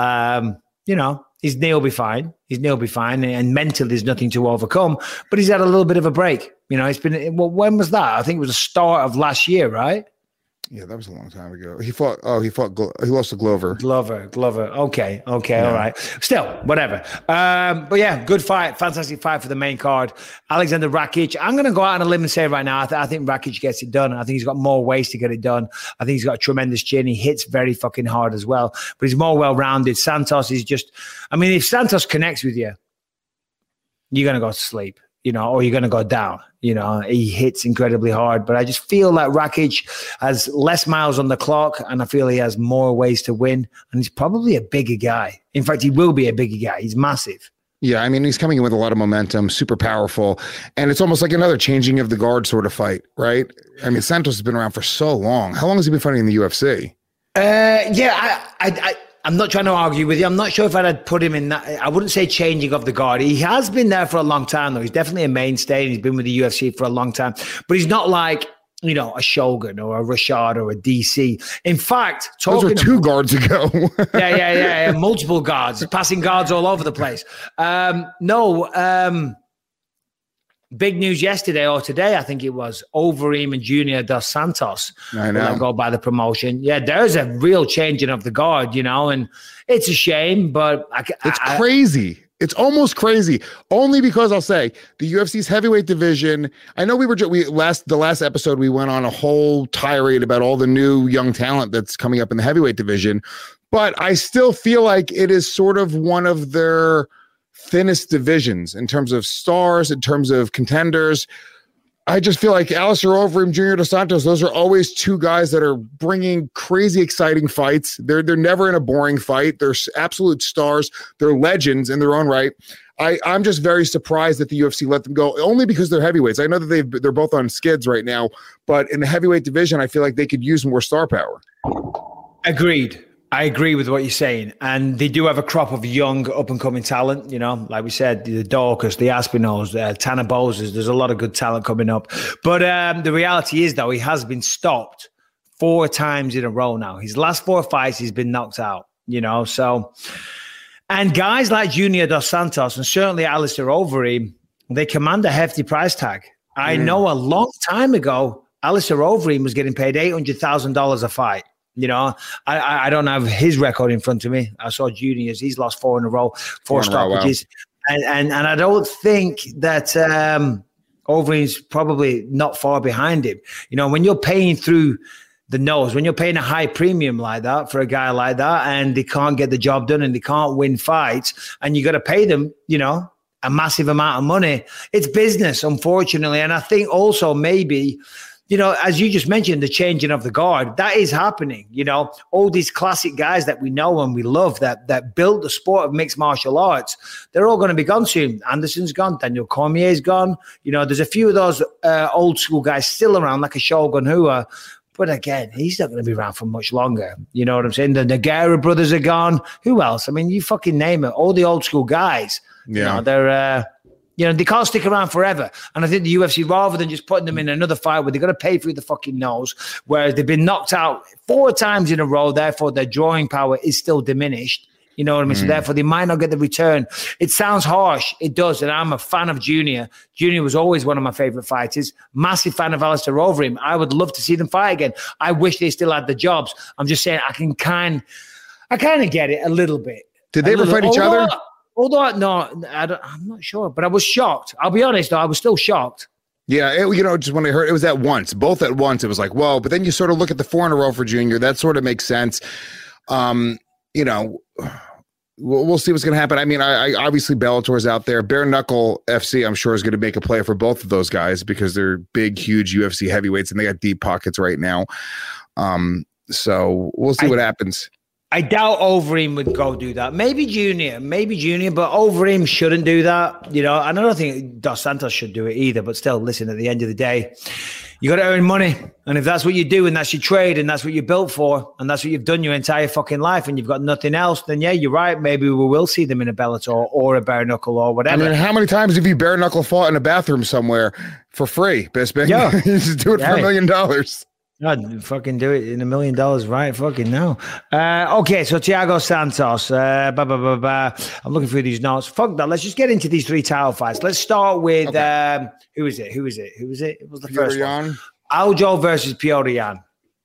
His knee will be fine. And mentally, there's nothing to overcome. But he's had a little bit of a break. It's been. Well, when was that? I think it was the start of last year, right? Yeah, that was a long time ago. He lost to Glover. Glover. Okay, all right. Still, whatever. But yeah, good fight. Fantastic fight for the main card. Alexander Rakic. I'm going to go out on a limb and say right now, I think Rakic gets it done. I think he's got more ways to get it done. I think he's got a tremendous chin. He hits very fucking hard as well. But he's more well-rounded. Santos is just... I mean, if Santos connects with you, you're going to go to sleep. Or you're going to go down. He hits incredibly hard. But I just feel like Rakic has less miles on the clock, and I feel he has more ways to win. And he's probably a bigger guy. In fact, he will be a bigger guy. He's massive. Yeah, I mean, he's coming in with a lot of momentum, super powerful. And it's almost like another changing of the guard sort of fight, right? I mean, Santos has been around for so long. How long has he been fighting in the UFC? I'm not trying to argue with you. I'm not sure if I'd put him in that. I wouldn't say changing of the guard. He has been there for a long time, though. He's definitely a mainstay. And he's been with the UFC for a long time. But he's not like, a Shogun or a Rashad or a DC. In fact, those were 2 guards ago. yeah. Multiple guards, passing guards all over the place. Big news yesterday or today, I think it was, Overeem and Junior Dos Santos. I know. Go by the promotion. Yeah, there's a real changing of the guard, and it's a shame, but it's crazy. It's almost crazy. Only because I'll say the UFC's heavyweight division. I know the last episode we went on a whole tirade about all the new young talent that's coming up in the heavyweight division, but I still feel like it is sort of one of their thinnest divisions in terms of stars, in terms of contenders. I just feel like Alistair Overeem, Junior Dos Santos, those are always 2 guys that are bringing crazy exciting fights. They're never in a boring fight. They're absolute stars. They're legends in their own right. I'm just very surprised that the UFC let them go, only because they're heavyweights. I know that they're both on skids right now, but in the heavyweight division, I feel like they could use more star power. Agreed. I agree with what you're saying. And they do have a crop of young, up-and-coming talent, like we said, the Dorcas, the Aspinos, Tanner Bozes. There's a lot of good talent coming up. But the reality is, though, he has been stopped 4 times in a row now. His last 4 fights, he's been knocked out, so... And guys like Junior Dos Santos and certainly Alistair Overeem, they command a hefty price tag. I know a long time ago, Alistair Overeem was getting paid $800,000 a fight. I don't have his record in front of me. I saw Junior's. He's lost 4 in a row, 4 stoppages. Wow. And I don't think that Overeem's probably not far behind him. When you're paying through the nose, when you're paying a high premium like that for a guy like that and they can't get the job done and they can't win fights and you got to pay them, a massive amount of money, it's business, unfortunately. And I think also maybe you know, as you just mentioned, the changing of the guard, that is happening. You know, all these classic guys that we know and we love that built the sport of mixed martial arts, they're all going to be gone soon. Anderson's gone. Daniel Cormier's gone. You know, there's a few of those old school guys still around, like a Shogun Rua. But again, he's not going to be around for much longer. You know what I'm saying? The Nogueira brothers are gone. Who else? I mean, you fucking name it. All the old school guys. Yeah. You know, they're... you know, they can't stick around forever. And I think the UFC, rather than just putting them in another fight where they're going to pay through the fucking nose, whereas they've been knocked out 4 times in a row, therefore their drawing power is still diminished. You know what I mean? So therefore they might not get the return. It sounds harsh. It does. And I'm a fan of Junior. Junior was always one of my favorite fighters. Massive fan of Alistair Overeem. I would love to see them fight again. I wish they still had the jobs. I'm just saying I kind of get it a little bit. Did they ever fight each other? Although, no, I'm not sure, but I was shocked. I'll be honest, though, I was still shocked. Yeah, you know, just when I heard it was at once, both at once, it was like, whoa. But then you sort of look at the 4 in a row for Junior. That sort of makes sense. You know, we'll see what's going to happen. I mean, I obviously Bellator's out there. Bare Knuckle FC, I'm sure, is going to make a play for both of those guys because they're big, huge UFC heavyweights and they got deep pockets right now. So we'll see what happens. I doubt Overeem would go do that. Maybe Junior, but Overeem shouldn't do that. You know, and I don't think Dos Santos should do it either. But still, listen, at the end of the day, you got to earn money. And if that's what you do and that's your trade and that's what you're built for and that's what you've done your entire fucking life and you've got nothing else, then yeah, you're right. Maybe we will see them in a Bellator or a bare knuckle or whatever. I mean, how many times have you bare knuckle fought in a bathroom somewhere for free, Bisping? Yeah. You just do it for $1 million. I'd fucking do it in $1 million right fucking now. Okay, so Thiago Santos. I'm looking through these notes. Fuck that. Let's just get into these 3 title fights. Let's start with who is it? It was the first one. Aljo versus Petr Yan.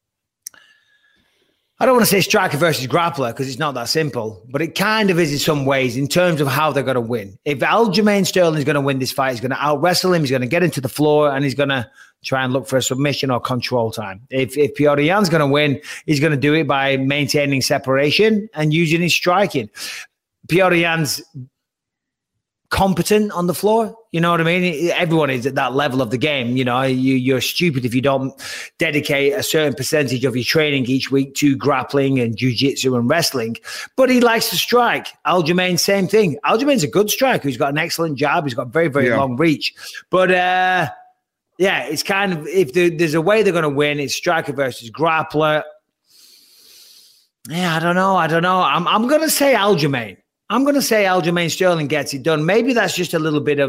I don't want to say striker versus grappler because it's not that simple, but it kind of is in some ways in terms of how they're going to win. If Aljamain Sterling is going to win this fight, he's going to out-wrestle him, he's going to get into the floor, and he's going to try and look for a submission or control time. If Petr Yan's going to win, he's going to do it by maintaining separation and using his striking. Petr Yan's competent on the floor. You know what I mean? Everyone is at that level of the game. You know, you're stupid if you don't dedicate a certain percentage of your training each week to grappling and jiu-jitsu and wrestling. But he likes to strike. Aljamain, same thing. Aljamain's a good striker. He's got an excellent jab. He's got very, very long reach. But yeah, it's kind of, if there's a way they're going to win, it's striker versus grappler. Yeah, I don't know. I'm going to say Aljamain. I'm going to say Aljamain Sterling gets it done. Maybe that's just a little bit of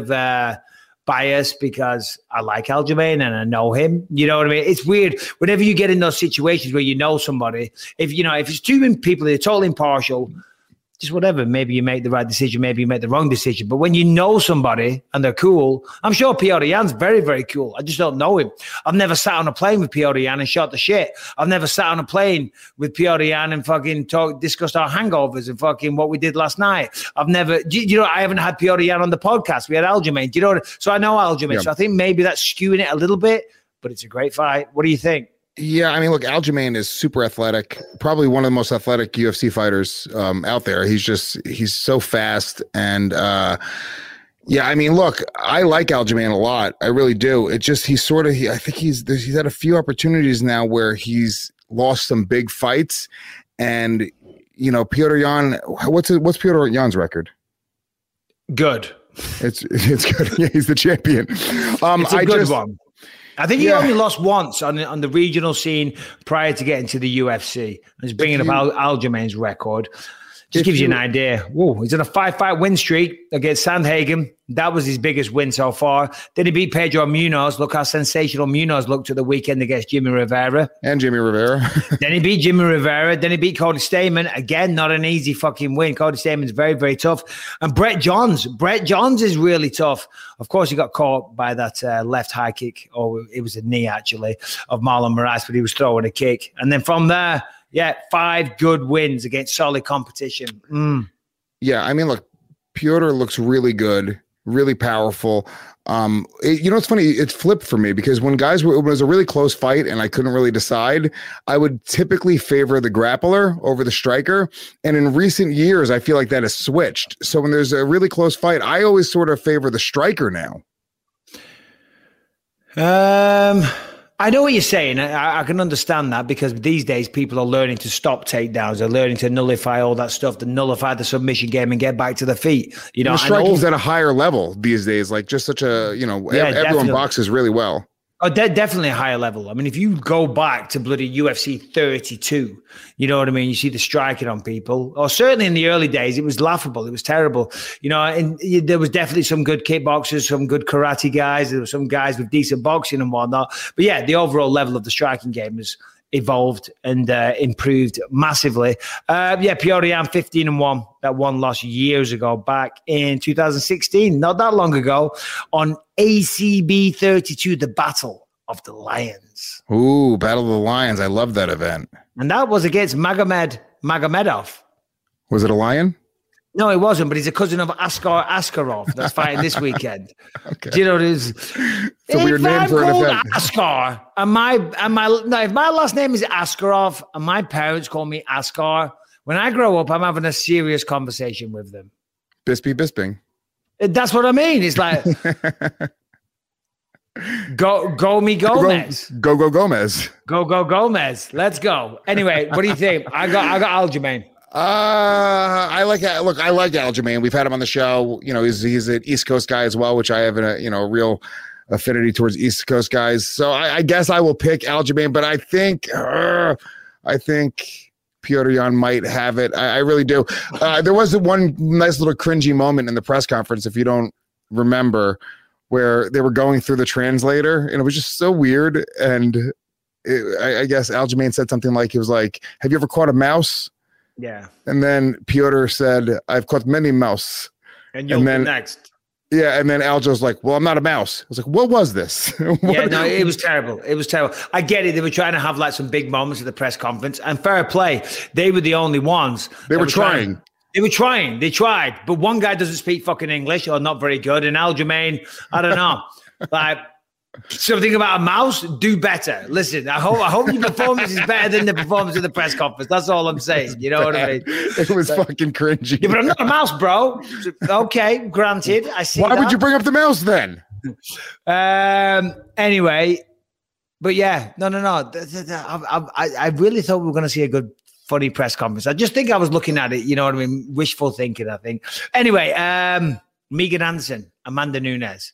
bias because I like Aljamain and I know him. You know what I mean? It's weird. Whenever you get in those situations where you know somebody, if it's 2 people that are totally impartial, just whatever. Maybe you make the right decision. Maybe you make the wrong decision. But when you know somebody and they're cool, I'm sure Petr Yan's very, very cool. I just don't know him. I've never sat on a plane with Petr Yan and shot the shit. I've never sat on a plane with Petr Yan and fucking discussed our hangovers and fucking what we did last night. I've never, I haven't had Petr Yan on the podcast. We had Aljamain. Do you know? So I know Aljamain. Yeah. So I think maybe that's skewing it a little bit, but it's a great fight. What do you think? Yeah, I mean, look, Aljamain is super athletic, probably one of the most athletic UFC fighters out there. He's so fast. And yeah, I mean, look, I like Aljamain a lot. I really do. It just, I think he's had a few opportunities now where he's lost some big fights. And, you know, Petr Yan, what's Petr Yan's record? Good. It's good. Yeah, he's the champion. It's a good one. I think he only lost once on the regional scene prior to getting to the UFC. It's bringing up Aljamain's record. Just gives you an idea. Whoa, he's on a 5-fight win streak against Sandhagen. That was his biggest win so far. Then he beat Pedro Munoz. Look how sensational Munoz looked at the weekend against Jimmy Rivera. Then he beat Jimmy Rivera. Then he beat Cody Stamann. Again, not an easy fucking win. Cody Staman's very, very tough. And Brett Johns. Brett Johns is really tough. Of course, he got caught by that left high kick, or it was a knee, actually, of Marlon Moraes, but he was throwing a kick. And then from there, 5 good wins against solid competition. Yeah, I mean, look, Petr looks really good, really powerful. It's funny, it's flipped for me because when it was a really close fight and I couldn't really decide, I would typically favor the grappler over the striker. And in recent years, I feel like that has switched. So when there's a really close fight, I always sort of favor the striker now. I know what you're saying. I can understand that because these days people are learning to stop takedowns. They're learning to nullify all that stuff, to nullify the submission game and get back to the feet. You know, the striking's at a higher level these days. Like just such a, everyone definitely boxes really well. Oh, definitely a higher level. I mean, if you go back to bloody UFC 32, you know what I mean? You see the striking on people. Or certainly in the early days, it was laughable. It was terrible. You know, and there was definitely some good kickboxers, some good karate guys. There were some guys with decent boxing and whatnot. But yeah, the overall level of the striking game has evolved and improved massively. Petr Yan 15-1. That one loss years ago, back in 2016, not that long ago, on ACB 32, the Battle of the Lions. Ooh, Battle of the Lions. I love that event. And that was against Magomedov. Was it a lion? No, it wasn't, but he's a cousin of Askar Askarov that's fighting this weekend. Okay. Do you know what it is? It's a weird name for an event. Askar, if my last name is Askarov and my parents call me Askar, when I grow up, I'm having a serious conversation with them. Bisping. That's what I mean. It's like, Go Gomez. Go Gomez. Go Gomez. Let's go. Anyway, what do you think? I got Aljamain. I like Aljamain. We've had him on the show. You know, he's an East Coast guy as well, which I have a real affinity towards East Coast guys. So I guess I will pick Aljamain, but I think Petr Yan might have it. I really do. There was one nice little cringy moment in the press conference, if you don't remember, where they were going through the translator, and it was just so weird. And I guess Aljamain said something like, he was like, "Have you ever caught a mouse?" Yeah. And then Petr said, "I've caught many mouse." And you'll be next. Yeah, and then Aljo's like, "Well, I'm not a mouse." I was like, "What was this?" It was terrible. It was terrible. I get it. They were trying to have like some big moments at the press conference, and fair play, they were the only ones. They were trying. They tried, but one guy doesn't speak fucking English or not very good, and Aljamain, I don't know, like something about a mouse. Do better. Listen, I hope your performance is better than the performance of the press conference. That's all I'm saying. You know what I mean? It was fucking cringy. Yeah, but I'm not a mouse, bro. Okay, granted. I see. Why would you bring up the mouse then? Anyway, but yeah, no. I really thought we were going to see a good, funny press conference. I just think I was looking at it. You know what I mean? Wishful thinking, I think. Anyway, Megan Anderson, Amanda Nunes.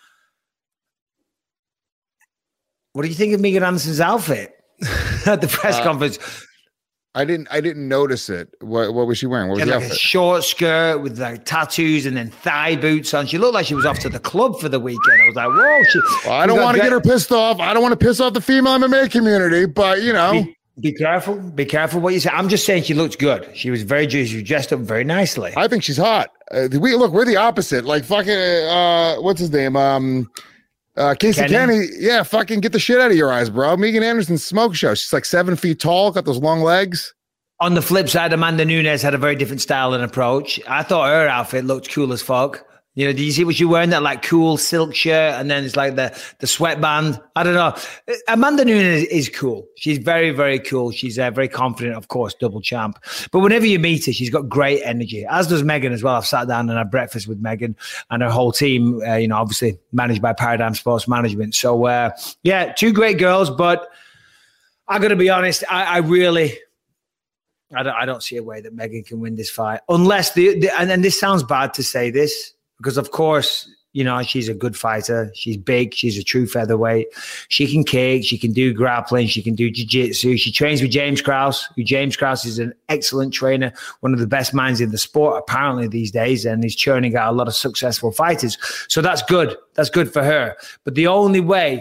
What do you think of Megan Anderson's outfit at the press conference? I didn't notice it. What was she wearing? What was the outfit? A short skirt with like tattoos and then thigh boots on. She looked like she was off to the club for the weekend. I was like, whoa. I don't want to get her pissed off. I don't want to piss off the female MMA community, but you know. Be careful. Be careful what you say. I'm just saying she looked good. She was very juicy. She dressed up very nicely. I think she's hot. We're the opposite. Like fucking, what's his name? Casey Kenny. Yeah, fucking get the shit out of your eyes, bro. Megan Anderson's smoke show. She's like 7 feet tall, got those long legs. On the flip side, Amanda Nunes had a very different style and approach. I thought her outfit looked cool as fuck. You know, did you see what she was wearing? That like cool silk shirt, and then it's like the sweatband. I don't know. Amanda Nunes is cool. She's very, very cool. She's very confident, of course, double champ. But whenever you meet her, she's got great energy, as does Megan as well. I've sat down and had breakfast with Megan and her whole team, obviously managed by Paradigm Sports Management. So, yeah, two great girls. But I got to be honest, I don't see a way that Megan can win this fight. Unless and this sounds bad to say this, because, of course, she's a good fighter. She's big. She's a true featherweight. She can kick. She can do grappling. She can do jiu-jitsu. She trains with James Krause. James Krause is an excellent trainer, one of the best minds in the sport, apparently, these days, and he's churning out a lot of successful fighters. So that's good. That's good for her. But the only way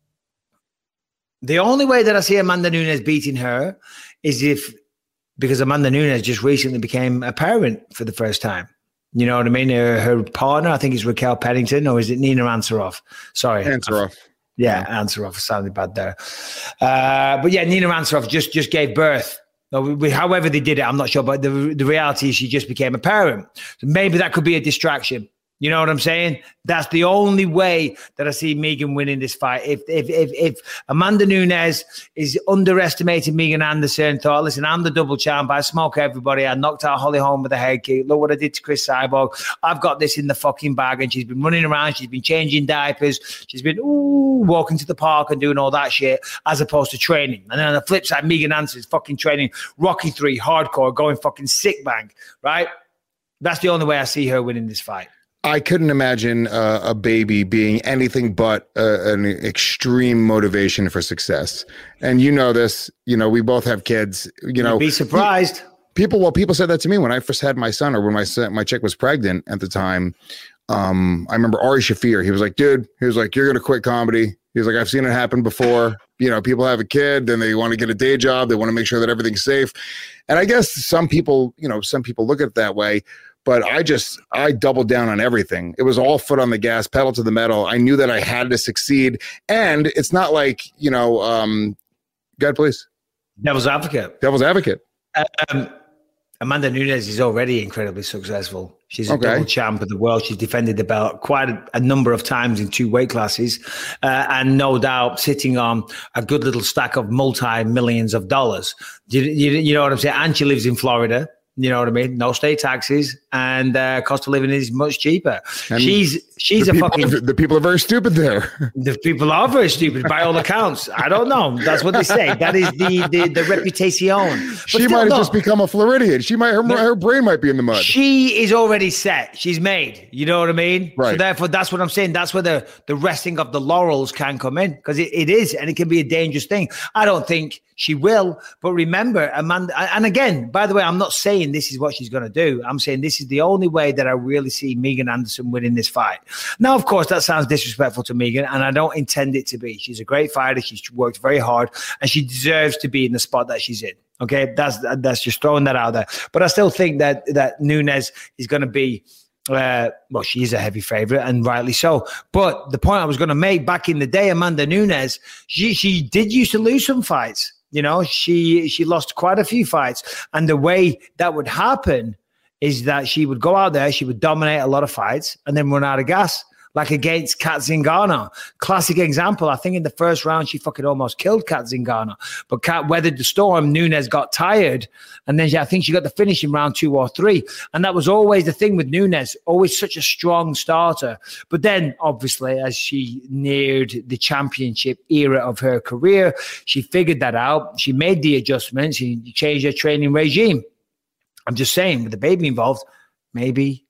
that I see Amanda Nunes beating her is because Amanda Nunes just recently became a parent for the first time. You know what I mean? Her partner, I think is Raquel Pennington, or is it Nina Ansaroff? Sorry. Ansaroff. Yeah, Ansaroff. Sounded bad there. But yeah, Nina Ansaroff just gave birth. However they did it, I'm not sure. But the reality is she just became a parent. So maybe that could be a distraction. You know what I'm saying? That's the only way that I see Megan winning this fight. If Amanda Nunes is underestimating Megan Anderson, thought, listen, I'm the double champ. I smoke everybody. I knocked out Holly Holm with a head kick. Look what I did to Chris Cyborg. I've got this in the fucking bag. And she's been running around. She's been changing diapers. She's been walking to the park and doing all that shit as opposed to training. And then on the flip side, Megan Anderson is fucking training Rocky 3 hardcore, going fucking sick bang, right? That's the only way I see her winning this fight. I couldn't imagine a baby being anything but an extreme motivation for success. And you know this, we both have kids, You'd be surprised. People said that to me when I first had my son, or when my chick was pregnant at the time. I remember Ari Shaffir, he was like, dude, he was like, you're going to quit comedy. He was like, I've seen it happen before. People have a kid, then they want to get a day job. They want to make sure that everything's safe. And I guess some people look at it that way. But I doubled down on everything. It was all foot on the gas, pedal to the metal. I knew that I had to succeed. And it's not like, go ahead, please. Devil's advocate. Amanda Nunes is already incredibly successful. She's a double champ of the world. She's defended the belt quite a number of times in 2 weight classes, and no doubt sitting on a good little stack of multi-millions of dollars. You know what I'm saying? And she lives in Florida. You know what I mean? No state taxes, and cost of living is much cheaper. And she's the people are very stupid there. The people are very stupid by all accounts. I don't know. That's what they say. That is the reputation. She might have just become a Floridian. She might her brain might be in the mud. She is already set. She's made. You know what I mean? Right. So therefore, that's what I'm saying. That's where the resting of the laurels can come in, because it is, and it can be a dangerous thing. I don't think she will, but remember, Amanda, and again, by the way, I'm not saying this is what she's going to do. I'm saying this is the only way that I really see Megan Anderson winning this fight. Now, of course, that sounds disrespectful to Megan, and I don't intend it to be. She's a great fighter. She's worked very hard, and she deserves to be in the spot that she's in. Okay, that's just throwing that out there. But I still think that Nunes is going to be, she is a heavy favorite, and rightly so. But the point I was going to make, back in the day, Amanda Nunes, she did used to lose some fights. She lost quite a few fights. And the way that would happen is that she would go out there, she would dominate a lot of fights, and then run out of gas. Like against Kat Zingano. Classic example. I think in the first round, she fucking almost killed Kat Zingano. But Kat weathered the storm. Nunes got tired. And then I think she got the finish in round 2 or 3. And that was always the thing with Nunes. Always such a strong starter. But then, obviously, as she neared the championship era of her career, she figured that out. She made the adjustments. She changed her training regime. I'm just saying, with the baby involved, maybe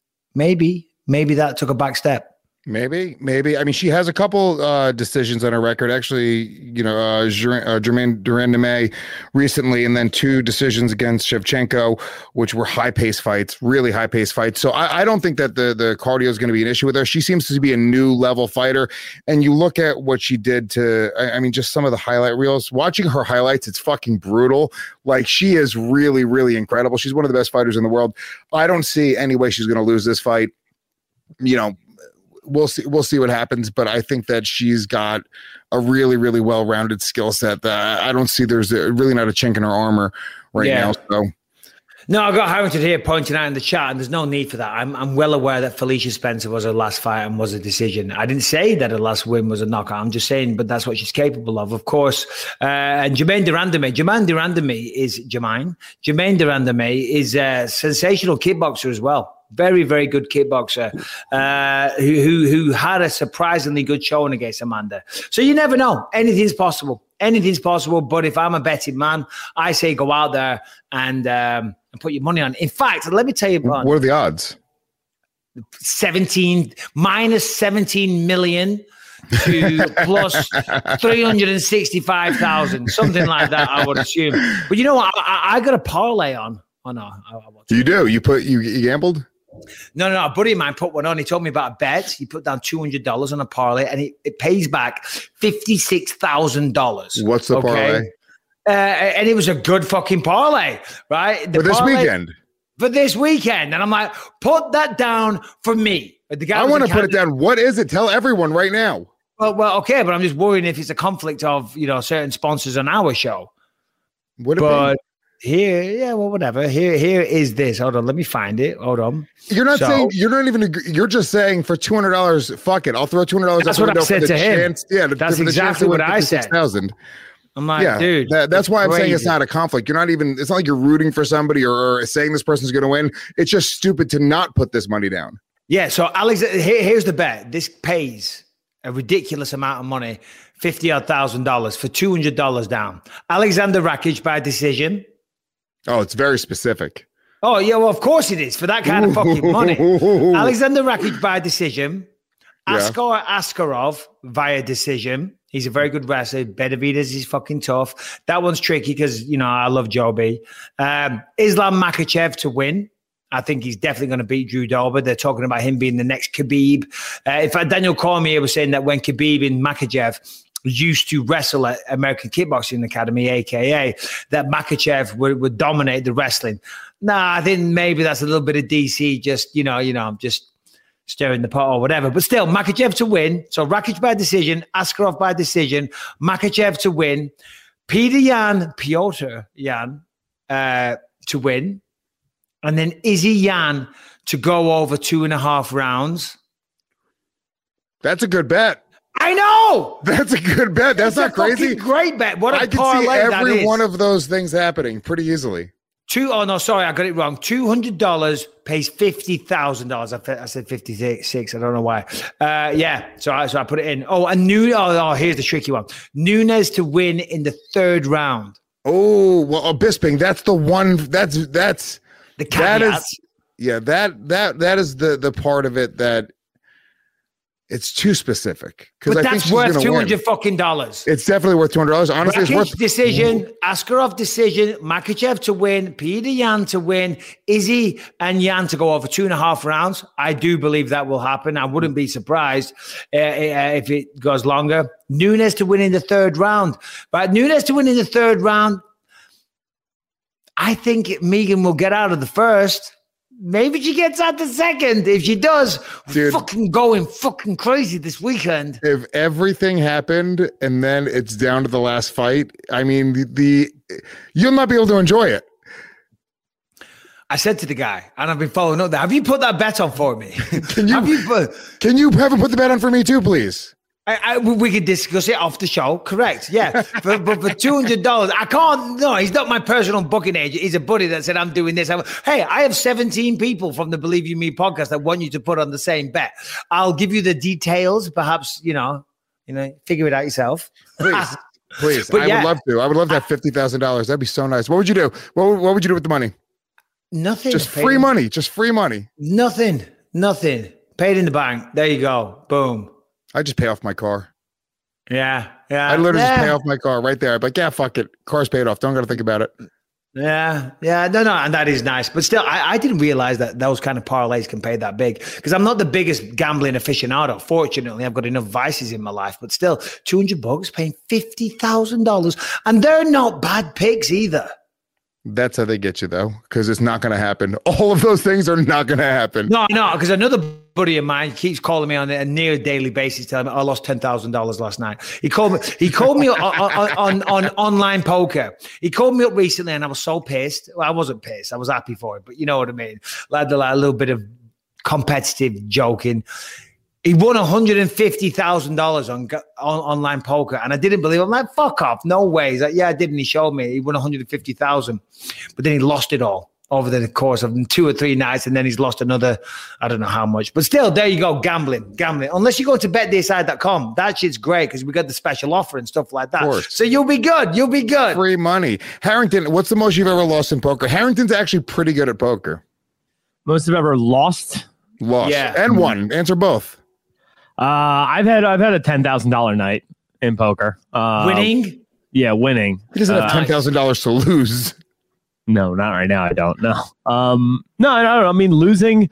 that took a back step. Maybe. I mean, she has a couple decisions on her record. Actually, Germaine Durand-Nemé recently, and then 2 decisions against Shevchenko, which were high-paced fights, really high-paced fights. So I don't think that the cardio is going to be an issue with her. She seems to be a new level fighter. And you look at what she did just some of the highlight reels. Watching her highlights, it's fucking brutal. Like, she is really, really incredible. She's one of the best fighters in the world. I don't see any way she's going to lose this fight. We'll see what happens, but I think that she's got a really, really well-rounded skill set that I don't see there's really not a chink in her armor now. So. No, I got Harrington here pointing out in the chat, and there's no need for that. I'm well aware that Felicia Spencer was her last fight and was a decision. I didn't say that her last win was a knockout. I'm just saying, but that's what she's capable of course. And Germaine Durand-Nemé is a sensational kickboxer as well. Very, very good kickboxer who had a surprisingly good showing against Amanda. So you never know. Anything's possible. But if I'm a betting man, I say go out there and put your money on. In fact, let me tell you. What are the odds? minus 17 million to plus 365,000, something like that, I would assume. But you know what? I got a parlay on. Oh no, you do? You gambled? No, a buddy of mine put one on. He told me about a bet. He put down $200 on a parlay, and it pays back $56,000. What's the parlay? And it was a good fucking parlay, right? For this weekend. And I'm like, put that down for me. I want to put it down. What is it? Tell everyone right now. Well, okay, but I'm just worrying if it's a conflict of certain sponsors on our show. Would it be? Here, yeah, well, whatever. Here is this. Hold on, let me find it. Hold on. You're not saying you're not even. You're just saying for $200. Fuck it, I'll throw $200. That's what I said to him. That's exactly what I said. I'm like, dude. That's why I'm saying it's not a conflict. You're not even. It's not like you're rooting for somebody or saying this person's going to win. It's just stupid to not put this money down. Yeah. So Alex, here's the bet. This pays a ridiculous amount of money, $50,000 for $200 down. Alexander Rakic by decision. Oh, it's very specific. Oh, yeah, well, of course it is for that kind of fucking money. Alexander Rakic by decision. Askar Askarov via decision. He's a very good wrestler. Benavidez is fucking tough. That one's tricky because, I love Joby. Islam Makhachev to win. I think he's definitely going to beat Drew Dober. They're talking about him being the next Khabib. In fact, Daniel Cormier was saying that when Khabib and Makhachev used to wrestle at American Kickboxing Academy, AKA, that Makhachev would dominate the wrestling. Nah, I think maybe that's a little bit of DC, just, just stirring the pot or whatever. But still, Makhachev to win. So Rakic by decision, Askarov by decision, Makhachev to win, Petr Yan to win, and then Izzy Yan to go over 2.5 rounds. That's a good bet. I know. That's a good bet. That's not crazy. Great bet. What a parlay I can see every that is. one of those things happening pretty easily. I got it wrong. $200 pays $50,000. I said 56. I don't know why. So I put it in. Oh, and here's the tricky one. Nunes to win in the 3rd round. Oh, well, Bisping. That's the one. That's the caveat. That is the part of it that. It's too specific. But that's worth $200 fucking dollars. It's definitely worth $200. Honestly, it's worth decision, Askarov decision, Makhachev to win, Petr Yan to win, Izzy and Yan to go over 2.5 rounds. I do believe that will happen. I wouldn't be surprised if it goes longer. Nunes to win in the 3rd round. But Nunes to win in the 3rd round, I think Megan will get out of the 1st. Maybe she gets out the 2nd. If she does, dude, fucking going fucking crazy this weekend. If everything happened and then it's down to the last fight, I mean, you'll not be able to enjoy it. I said to the guy, and I've been following up that. Have you put that bet on for me? Can you have him put the bet on for me too, please? We could discuss it off the show. Correct. Yeah. but for $200, I can't. No, he's not my personal booking agent. He's a buddy that said, I'm doing this. Hey, I have 17 people from the Believe You Me podcast that want you to put on the same bet. I'll give you the details. Perhaps, figure it out yourself. Please. But would love to. I would love to have $50,000. That'd be so nice. What would you do? What would you do with the money? Nothing. Just free money. Nothing. Paid in the bank. There you go. Boom. I just pay off my car. Yeah. I literally just pay off my car right there. But fuck it. Car's paid off. Don't got to think about it. Yeah. No. And that is nice. But still, I didn't realize that those kind of parlays can pay that big because I'm not the biggest gambling aficionado. Fortunately, I've got enough vices in my life. But still, $200 paying $50,000. And they're not bad picks either. That's how they get you, though, because it's not going to happen. All of those things are not going to happen. No, because another buddy of mine keeps calling me on a near daily basis, telling me I lost $10,000 last night. He called me on online poker. He called me up recently, and I was so pissed. Well, I wasn't pissed. I was happy for it, but you know what I mean. Like a little bit of competitive joking. He won $150,000 on online poker, and I didn't believe it. I'm like, fuck off, no way. He's like, yeah, I did, and he showed me. He won $150,000, but then he lost it all over the course of 2 or 3 nights, and then he's lost another, I don't know how much. But still, there you go, gambling. Unless you go to betdsi.com, that shit's great because we got the special offer and stuff like that. So you'll be good. Free money. Harrington, what's the most you've ever lost in poker? Harrington's actually pretty good at poker. Most I've ever lost? Yeah. And won. Answer both. I've had a $10,000 night in poker. Winning? Yeah, winning. He doesn't have $10,000 to lose. No, not right now. I don't know. No, I don't know. I mean, losing,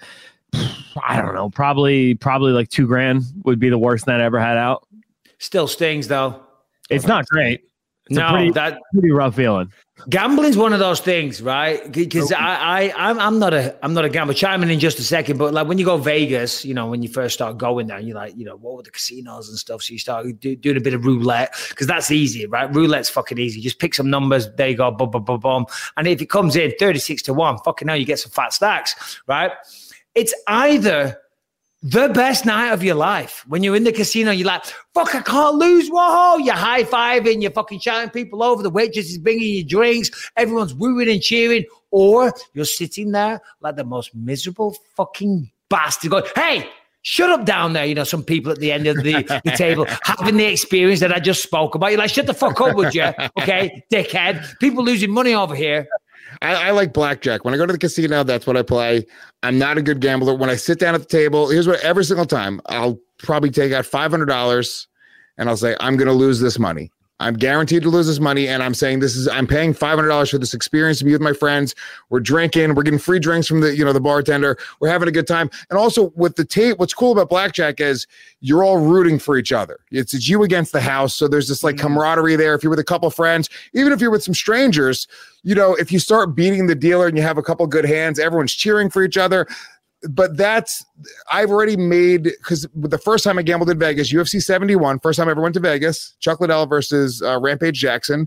I don't know. Probably like $2,000 would be the worst that I ever had out. Still stings though. It's not great. It's a pretty rough feeling. Gambling's one of those things, right? Because I'm not a gambler. Chiming in just a second, but like when you go Vegas, you know, when you first start going there, you're like, you know, what were the casinos and stuff? So you start doing a bit of roulette because that's easy, right? Roulette's fucking easy. Just pick some numbers. There you go, boom, boom, boom, boom. And if it comes in 36-1, fucking hell, you get some fat stacks, right? It's either the best night of your life. When you're in the casino, you're like, fuck, I can't lose. Whoa, you're high-fiving, you're fucking shouting people over. The waitress is bringing you drinks. Everyone's wooing and cheering. Or you're sitting there like the most miserable fucking bastard going, hey, shut up down there. You know, some people at the end of the table having the experience that I just spoke about. You're like, shut the fuck up, would you? Okay, dickhead. People losing money over here. I like blackjack. When I go to the casino, that's what I play. I'm not a good gambler. When I sit down at the table, here's what every single time I'll probably take out $500 and I'll say, I'm going to lose this money. I'm guaranteed to lose this money. And I'm saying I'm paying $500 for this experience to be with my friends. We're drinking, we're getting free drinks from the bartender. We're having a good time. And also with the tape, what's cool about blackjack is you're all rooting for each other. It's you against the house. So there's this like camaraderie there. If you're with a couple friends, even if you're with some strangers, you know, if you start beating the dealer and you have a couple good hands, everyone's cheering for each other. But I've already made, because the first time I gambled in Vegas, UFC 71, first time I ever went to Vegas, Chuck Liddell versus Rampage Jackson.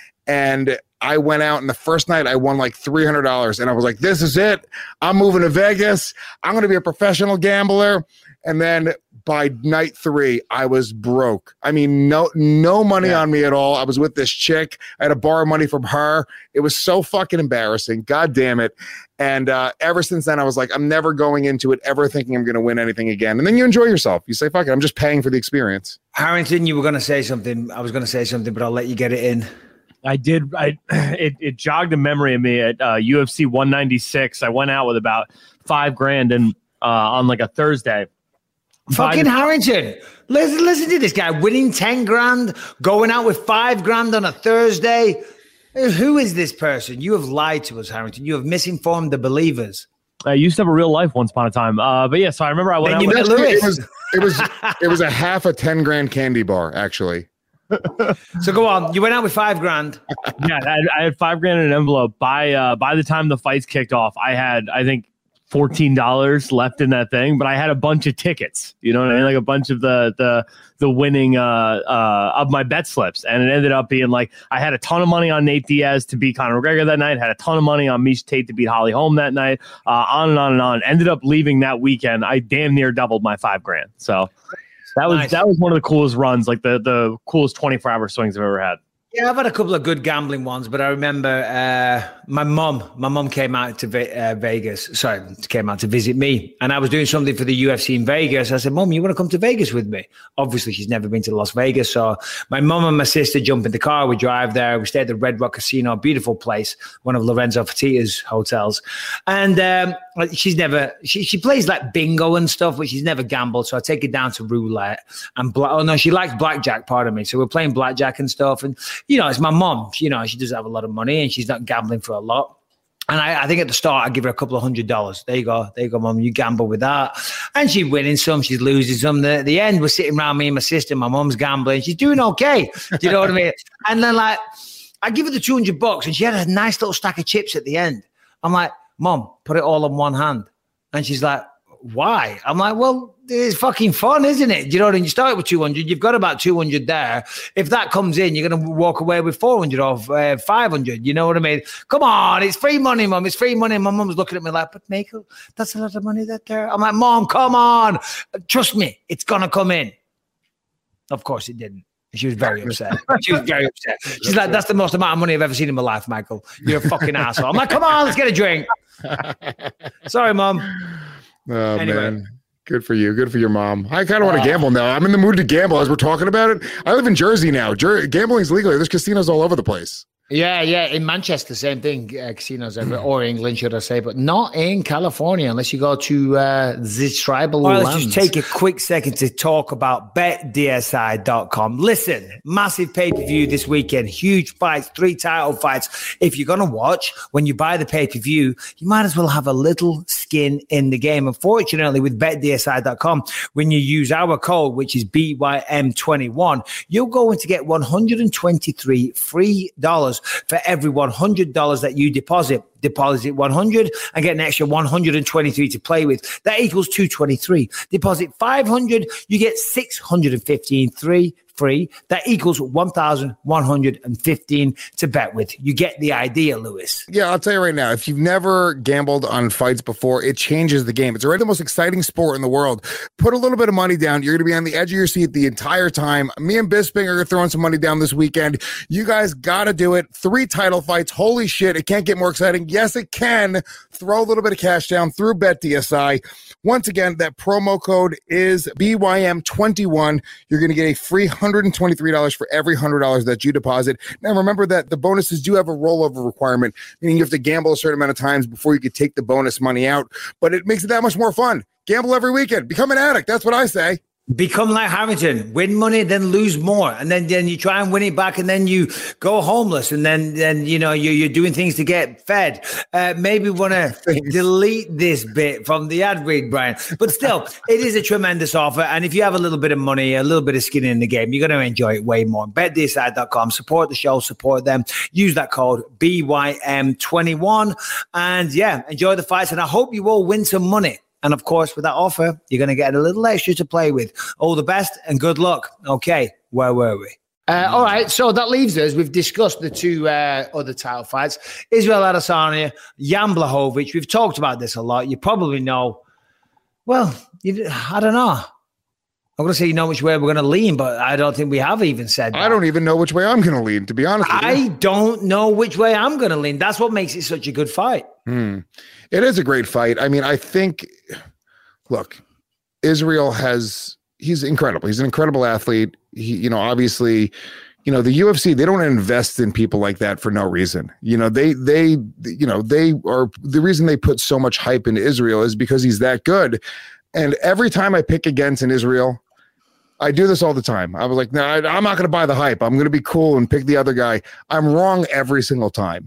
And I went out, and the first night I won like $300. And I was like, this is it. I'm moving to Vegas. I'm going to be a professional gambler. And then by night 3, I was broke. I mean, no money on me at all. I was with this chick. I had to borrow money from her. It was so fucking embarrassing. God damn it. And ever since then, I was like, I'm never going into it ever thinking I'm going to win anything again. And then you enjoy yourself. You say, fuck it, I'm just paying for the experience. Harrington, you were going to say something. I was going to say something, but I'll let you get it in. I did. It jogged a memory of me at UFC 196. I went out with about $5,000 and on like a Thursday. Fucking Harrington. Listen to this guy winning 10 grand, going out with 5 grand on a Thursday. Who is this person? You have lied to us, Harrington. You have misinformed the believers. I used to have a real life once upon a time. But yeah, so I remember I went out with Lewis. It was a half a 10 grand candy bar, actually. So go on. You went out with 5 grand. Yeah, I had $5,000 in an envelope. By the time the fights kicked off, I had, I think, $14 left in that thing, but I had a bunch of tickets, you know what I mean? Like a bunch of the winning of my bet slips. And it ended up being like, I had a ton of money on Nate Diaz to beat Conor McGregor that night, had a ton of money on Miesha Tate to beat Holly Holm that night, on and on and on. Ended up leaving that weekend. I damn near doubled my $5,000. So that was one of the coolest runs, like the coolest 24-hour swings I've ever had. Yeah, I've had a couple of good gambling ones, but I remember my mom came out to Vegas. Sorry, came out to visit me, and I was doing something for the UFC in Vegas. I said, Mom, you want to come to Vegas with me? Obviously, she's never been to Las Vegas. So my mom and my sister jump in the car. We drive there. We stay at the Red Rock Casino, beautiful place, one of Lorenzo Fertitta's hotels. And she plays like bingo and stuff, but she's never gambled. So I take her down to roulette and she likes blackjack, pardon me. So we're playing blackjack and stuff. And you know, it's my mom. You know, she doesn't have a lot of money and she's not gambling for a lot. And I think at the start, I give her a couple of $100. There you go, Mom. You gamble with that. And she's winning some, she's losing some. At the end, we're sitting around, me and my sister. My mom's gambling. She's doing okay. Do you know what I mean? And then, like, I give her the $200 and she had a nice little stack of chips at the end. I'm like, Mom, put it all on one hand. And she's like, why? I'm like, well, it's fucking fun, isn't it? You know, when you start with 200, you've got about 200 there. If that comes in, you're going to walk away with 400 or 500. You know what I mean? Come on, it's free money, Mom. It's free money. And my mom's looking at me like, but Michael, that's a lot of money that there. I'm like, Mom, come on. Trust me, it's going to come in. Of course it didn't. She was very upset. She's like, that's the most amount of money I've ever seen in my life, Michael. You're a fucking asshole. I'm like, come on, let's get a drink. Sorry, Mom. Oh, anyway. Man. Good for you. Good for your mom. I kind of want to gamble now. I'm in the mood to gamble as we're talking about it. I live in Jersey now. Gambling's legal. There's casinos all over the place. Yeah. In Manchester, same thing. Casinos everywhere, or England, should I say, but not in California unless you go to the tribal lands. Let's just take a quick second to talk about BetDSI.com. Listen, massive pay-per-view this weekend. Huge fights, 3 title fights. If you're going to watch, when you buy the pay-per-view, you might as well have a little skin in the game. Unfortunately, with BetDSI.com, when you use our code, which is BYM21, you're going to get $123 free for every $100 that you deposit. Deposit 100 and get an extra 123 to play with. That equals 223. Deposit 500, you get 615 free. That equals 1,115 to bet with. You get the idea, Lewis. Yeah, I'll tell you right now, if you've never gambled on fights before, it changes the game. It's already the most exciting sport in the world. Put a little bit of money down. You're going to be on the edge of your seat the entire time. Me and Bisping are throwing some money down this weekend. You guys got to do it. 3 title fights. Holy shit, it can't get more exciting. Yes, it can. Throw a little bit of cash down through BetDSI. Once again, that promo code is BYM21. You're going to get a free $123 for every $100 that you deposit. Now, remember that the bonuses do have a rollover requirement, meaning you have to gamble a certain amount of times before you can take the bonus money out, but it makes it that much more fun. Gamble every weekend. Become an addict. That's what I say. Become like Harrington, win money, then lose more. And then you try and win it back and then you go homeless. And then you know, you're doing things to get fed. Maybe want to delete this bit from the ad read, Brian. But still, it is a tremendous offer. And if you have a little bit of money, a little bit of skin in the game, you're going to enjoy it way more. BetDSI.com, support the show, support them. Use that code BYM21. And yeah, enjoy the fights. And I hope you all win some money. And of course, with that offer, you're going to get a little extra to play with. All the best and good luck. Okay, where were we? All right, so that leaves us. We've discussed the 2 other title fights. Israel Adesanya, Jan Blachowicz. We've talked about this a lot. You probably know. Well, I don't know. I'm going to say you know which way we're going to lean, but I don't think we have even said that. I don't even know which way I'm going to lean, to be honest with you. I don't know which way I'm going to lean. That's what makes it such a good fight. It is a great fight. I mean, I think, look, Israel he's incredible. He's an incredible athlete. He, obviously, the UFC, they don't invest in people like that for no reason. They are the reason they put so much hype into Israel is because he's that good. And every time I pick against an Israel, I do this all the time. I was like, no, I'm not going to buy the hype. I'm going to be cool and pick the other guy. I'm wrong every single time.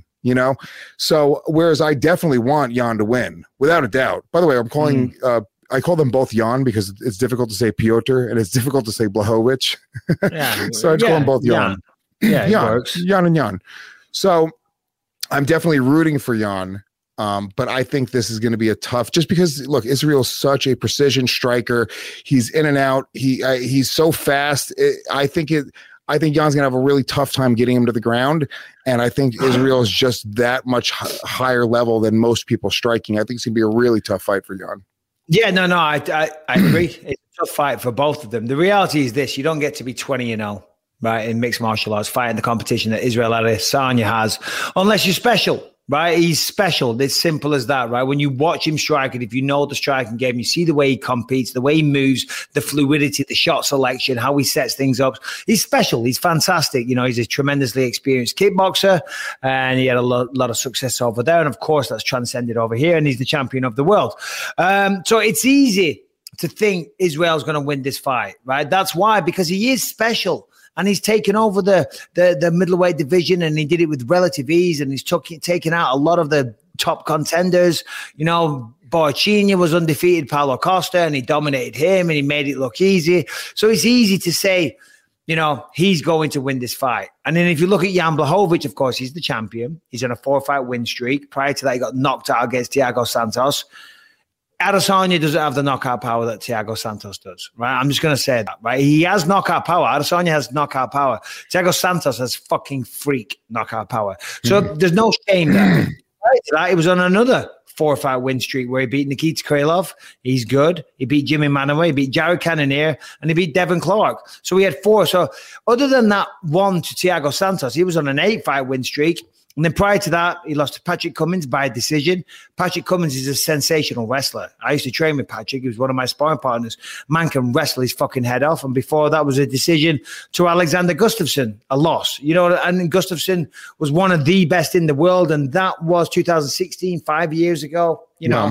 So whereas I definitely want Jan to win without a doubt. By the way, I'm calling, I call them both Jan because it's difficult to say Piotr and it's difficult to say Blachowicz. Yeah. So I just call them both Jan. Yeah, Jan and Jan. So I'm definitely rooting for Jan. But I think this is going to be a tough, just because look, Israel's such a precision striker. He's in and out. He's so fast. I think Jan's gonna have a really tough time getting him to the ground, and I think Israel is just that much higher level than most people striking. I think it's gonna be a really tough fight for Jan. Yeah, no, I agree. It's a tough fight for both of them. The reality is this: you don't get to be 20-0, right, in mixed martial arts, fighting the competition that Israel Adesanya has, unless you're special. Right, he's special. It's simple as that, right? When you watch him strike, and if you know the striking game, you see the way he competes, the way he moves, the fluidity, the shot selection, how he sets things up. He's special. He's fantastic. He's a tremendously experienced kickboxer, and he had a lot of success over there. And of course, that's transcended over here, and he's the champion of the world. So it's easy to think Israel's going to win this fight, right? That's why, because he is special. And he's taken over the middleweight division, and he did it with relative ease, and he's taken out a lot of the top contenders. Boachinia was undefeated, Paulo Costa, and he dominated him, and he made it look easy. So it's easy to say, he's going to win this fight. And then if you look at Jan Blachowicz, of course, he's the champion. He's on a 4-fight win streak. Prior to that, he got knocked out against Thiago Santos. Adesanya doesn't have the knockout power that Thiago Santos does, right? I'm just going to say that, right? He has knockout power. Adesanya has knockout power. Thiago Santos has fucking freak knockout power. So there's no shame there. Right? He was on another 4-fight win streak where he beat Nikita Krylov. He's good. He beat Jimmy Manuwa. He beat Jared Cannonier, and he beat Devin Clark. So he had 4. So other than that one to Thiago Santos, he was on an 8-fight win streak. And then prior to that, he lost to Patrick Cummins by decision. Patrick Cummins is a sensational wrestler. I used to train with Patrick. He was one of my sparring partners. Man can wrestle his fucking head off. And before that was a decision to Alexander Gustafsson, a loss. And Gustafsson was one of the best in the world. And that was 2016, 5 years ago. Yeah,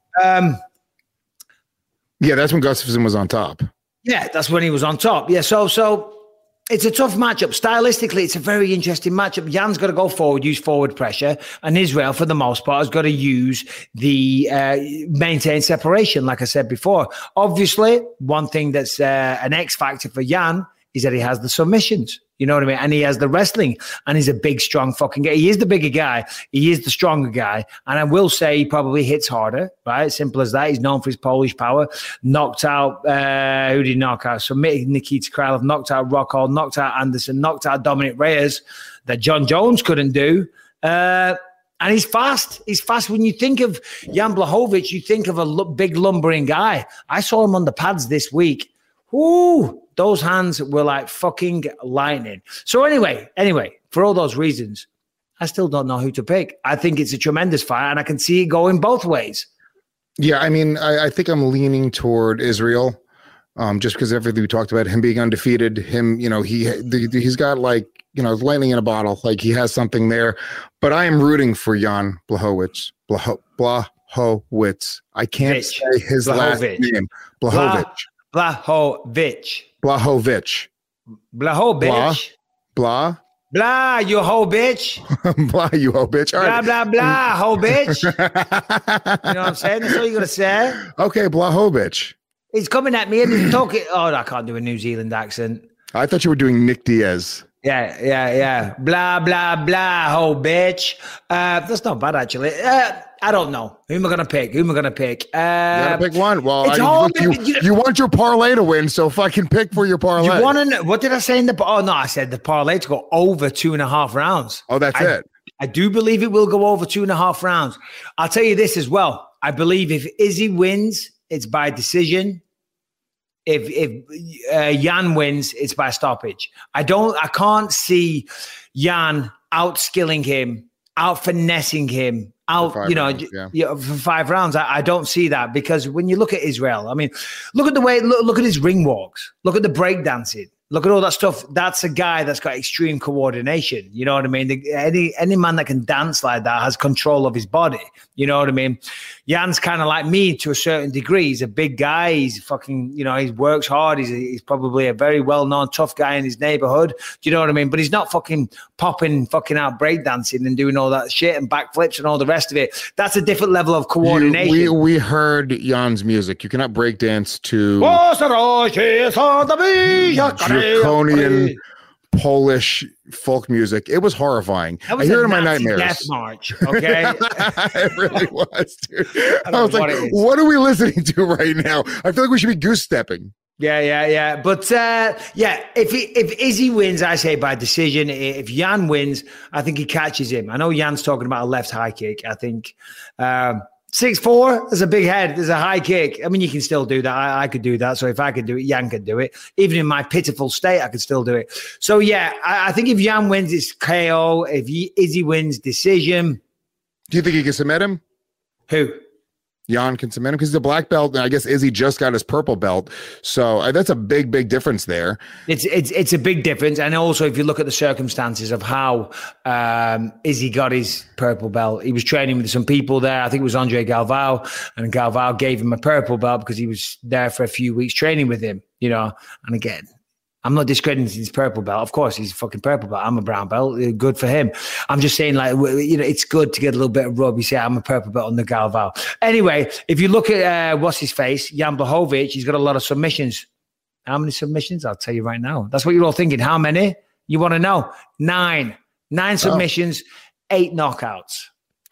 that's when Gustafsson was on top. Yeah, that's when he was on top. Yeah, so it's a tough matchup. Stylistically, it's a very interesting matchup. Jan's got to go forward, use forward pressure, and Israel, for the most part, has got to use the maintain separation, like I said before. Obviously, one thing that's an X factor for Jan is that he has the submissions. You know what I mean? And he has the wrestling, and he's a big, strong fucking guy. He is the bigger guy. He is the stronger guy. And I will say he probably hits harder, right? Simple as that. He's known for his Polish power. Knocked out, who did he knock out? Submitted Nikita Krylov, knocked out Rockhold, knocked out Anderson, knocked out Dominic Reyes that John Jones couldn't do. And he's fast. He's fast. When you think of Jan Blachowicz, you think of a big lumbering guy. I saw him on the pads this week. Ooh, those hands were like fucking lightning. So anyway, for all those reasons, I still don't know who to pick. I think it's a tremendous fight, and I can see it going both ways. Yeah, I mean, I think I'm leaning toward Israel, just because everything we talked about, him being undefeated, him, you know, he's got like, you know, lightning in a bottle, like he has something there. But I am rooting for Jan Blachowicz. Blachowicz. I can't say his last name. Blachowicz. Blachowicz. Blachowicz. Blachowicz. Blah. Blah, you hoe bitch. Blah, you hoe bitch. All right. Blah, blah, blah, hoe bitch. You know what I'm saying? That's all you got to say. Okay, Blachowicz. He's coming at me and he's talking. Oh, I can't do a New Zealand accent. I thought you were doing Nick Diaz. Yeah. Blah, blah, blah, hoe bitch. That's not bad, actually. I don't know. Who am I going to pick? You gotta pick one. Well, you want your parlay to win, so fucking pick for your parlay. You want to know? What did I say in the? Oh no, I said the parlay to go over 2.5 rounds. Oh, that's it. I do believe it will go over 2.5 rounds. I'll tell you this as well. I believe if Izzy wins, it's by decision. If Jan wins, it's by stoppage. I can't see Jan outskilling him, out finessing him. For 5 rounds. I don't see that, because when you look at Israel, I mean, look at his ring walks, look at the breakdancing, look at all that stuff. That's a guy that's got extreme coordination. You know what I mean? Any man that can dance like that has control of his body. You know what I mean? Jan's kind of like me to a certain degree. He's a big guy. He's fucking, you know, he works hard. He's probably a very well-known tough guy in his neighborhood. Do you know what I mean? But he's not fucking popping fucking out breakdancing and doing all that shit and backflips and all the rest of it. That's a different level of coordination. We heard Jan's music. You cannot breakdance to draconian Polish folk music. It was horrifying. I hear it in my nightmares. Death march, okay? It really was, dude. I was like, what are we listening to right now? I feel like we should be goose stepping. Yeah. But if Izzy wins, I say by decision. If Jan wins, I think he catches him. I know Jan's talking about a left high kick. I think 6'4", there's a big head. There's a high kick. I mean, you can still do that. I could do that. So if I could do it, Jan could do it. Even in my pitiful state, I could still do it. So yeah, I think if Jan wins, it's KO. If Izzy wins, decision. Do you think he can submit him? Who? Jan can submit him because he's a black belt, and I guess Izzy just got his purple belt. So that's a big difference there. It's a big difference, and also if you look at the circumstances of how Izzy got his purple belt, he was training with some people there. I think it was Andre Galvao, and Galvao gave him a purple belt because he was there for a few weeks training with him. You know, and again, I'm not discrediting his purple belt. Of course, he's a fucking purple belt. I'm a brown belt. Good for him. I'm just saying, like, you know, it's good to get a little bit of rub. You say, I'm a purple belt on the Galvao. Anyway, if you look at what's his face, Jan Blachowicz, he's got a lot of submissions. How many submissions? I'll tell you right now. That's what you're all thinking. How many? You want to know? 9. 9 submissions, 8 knockouts.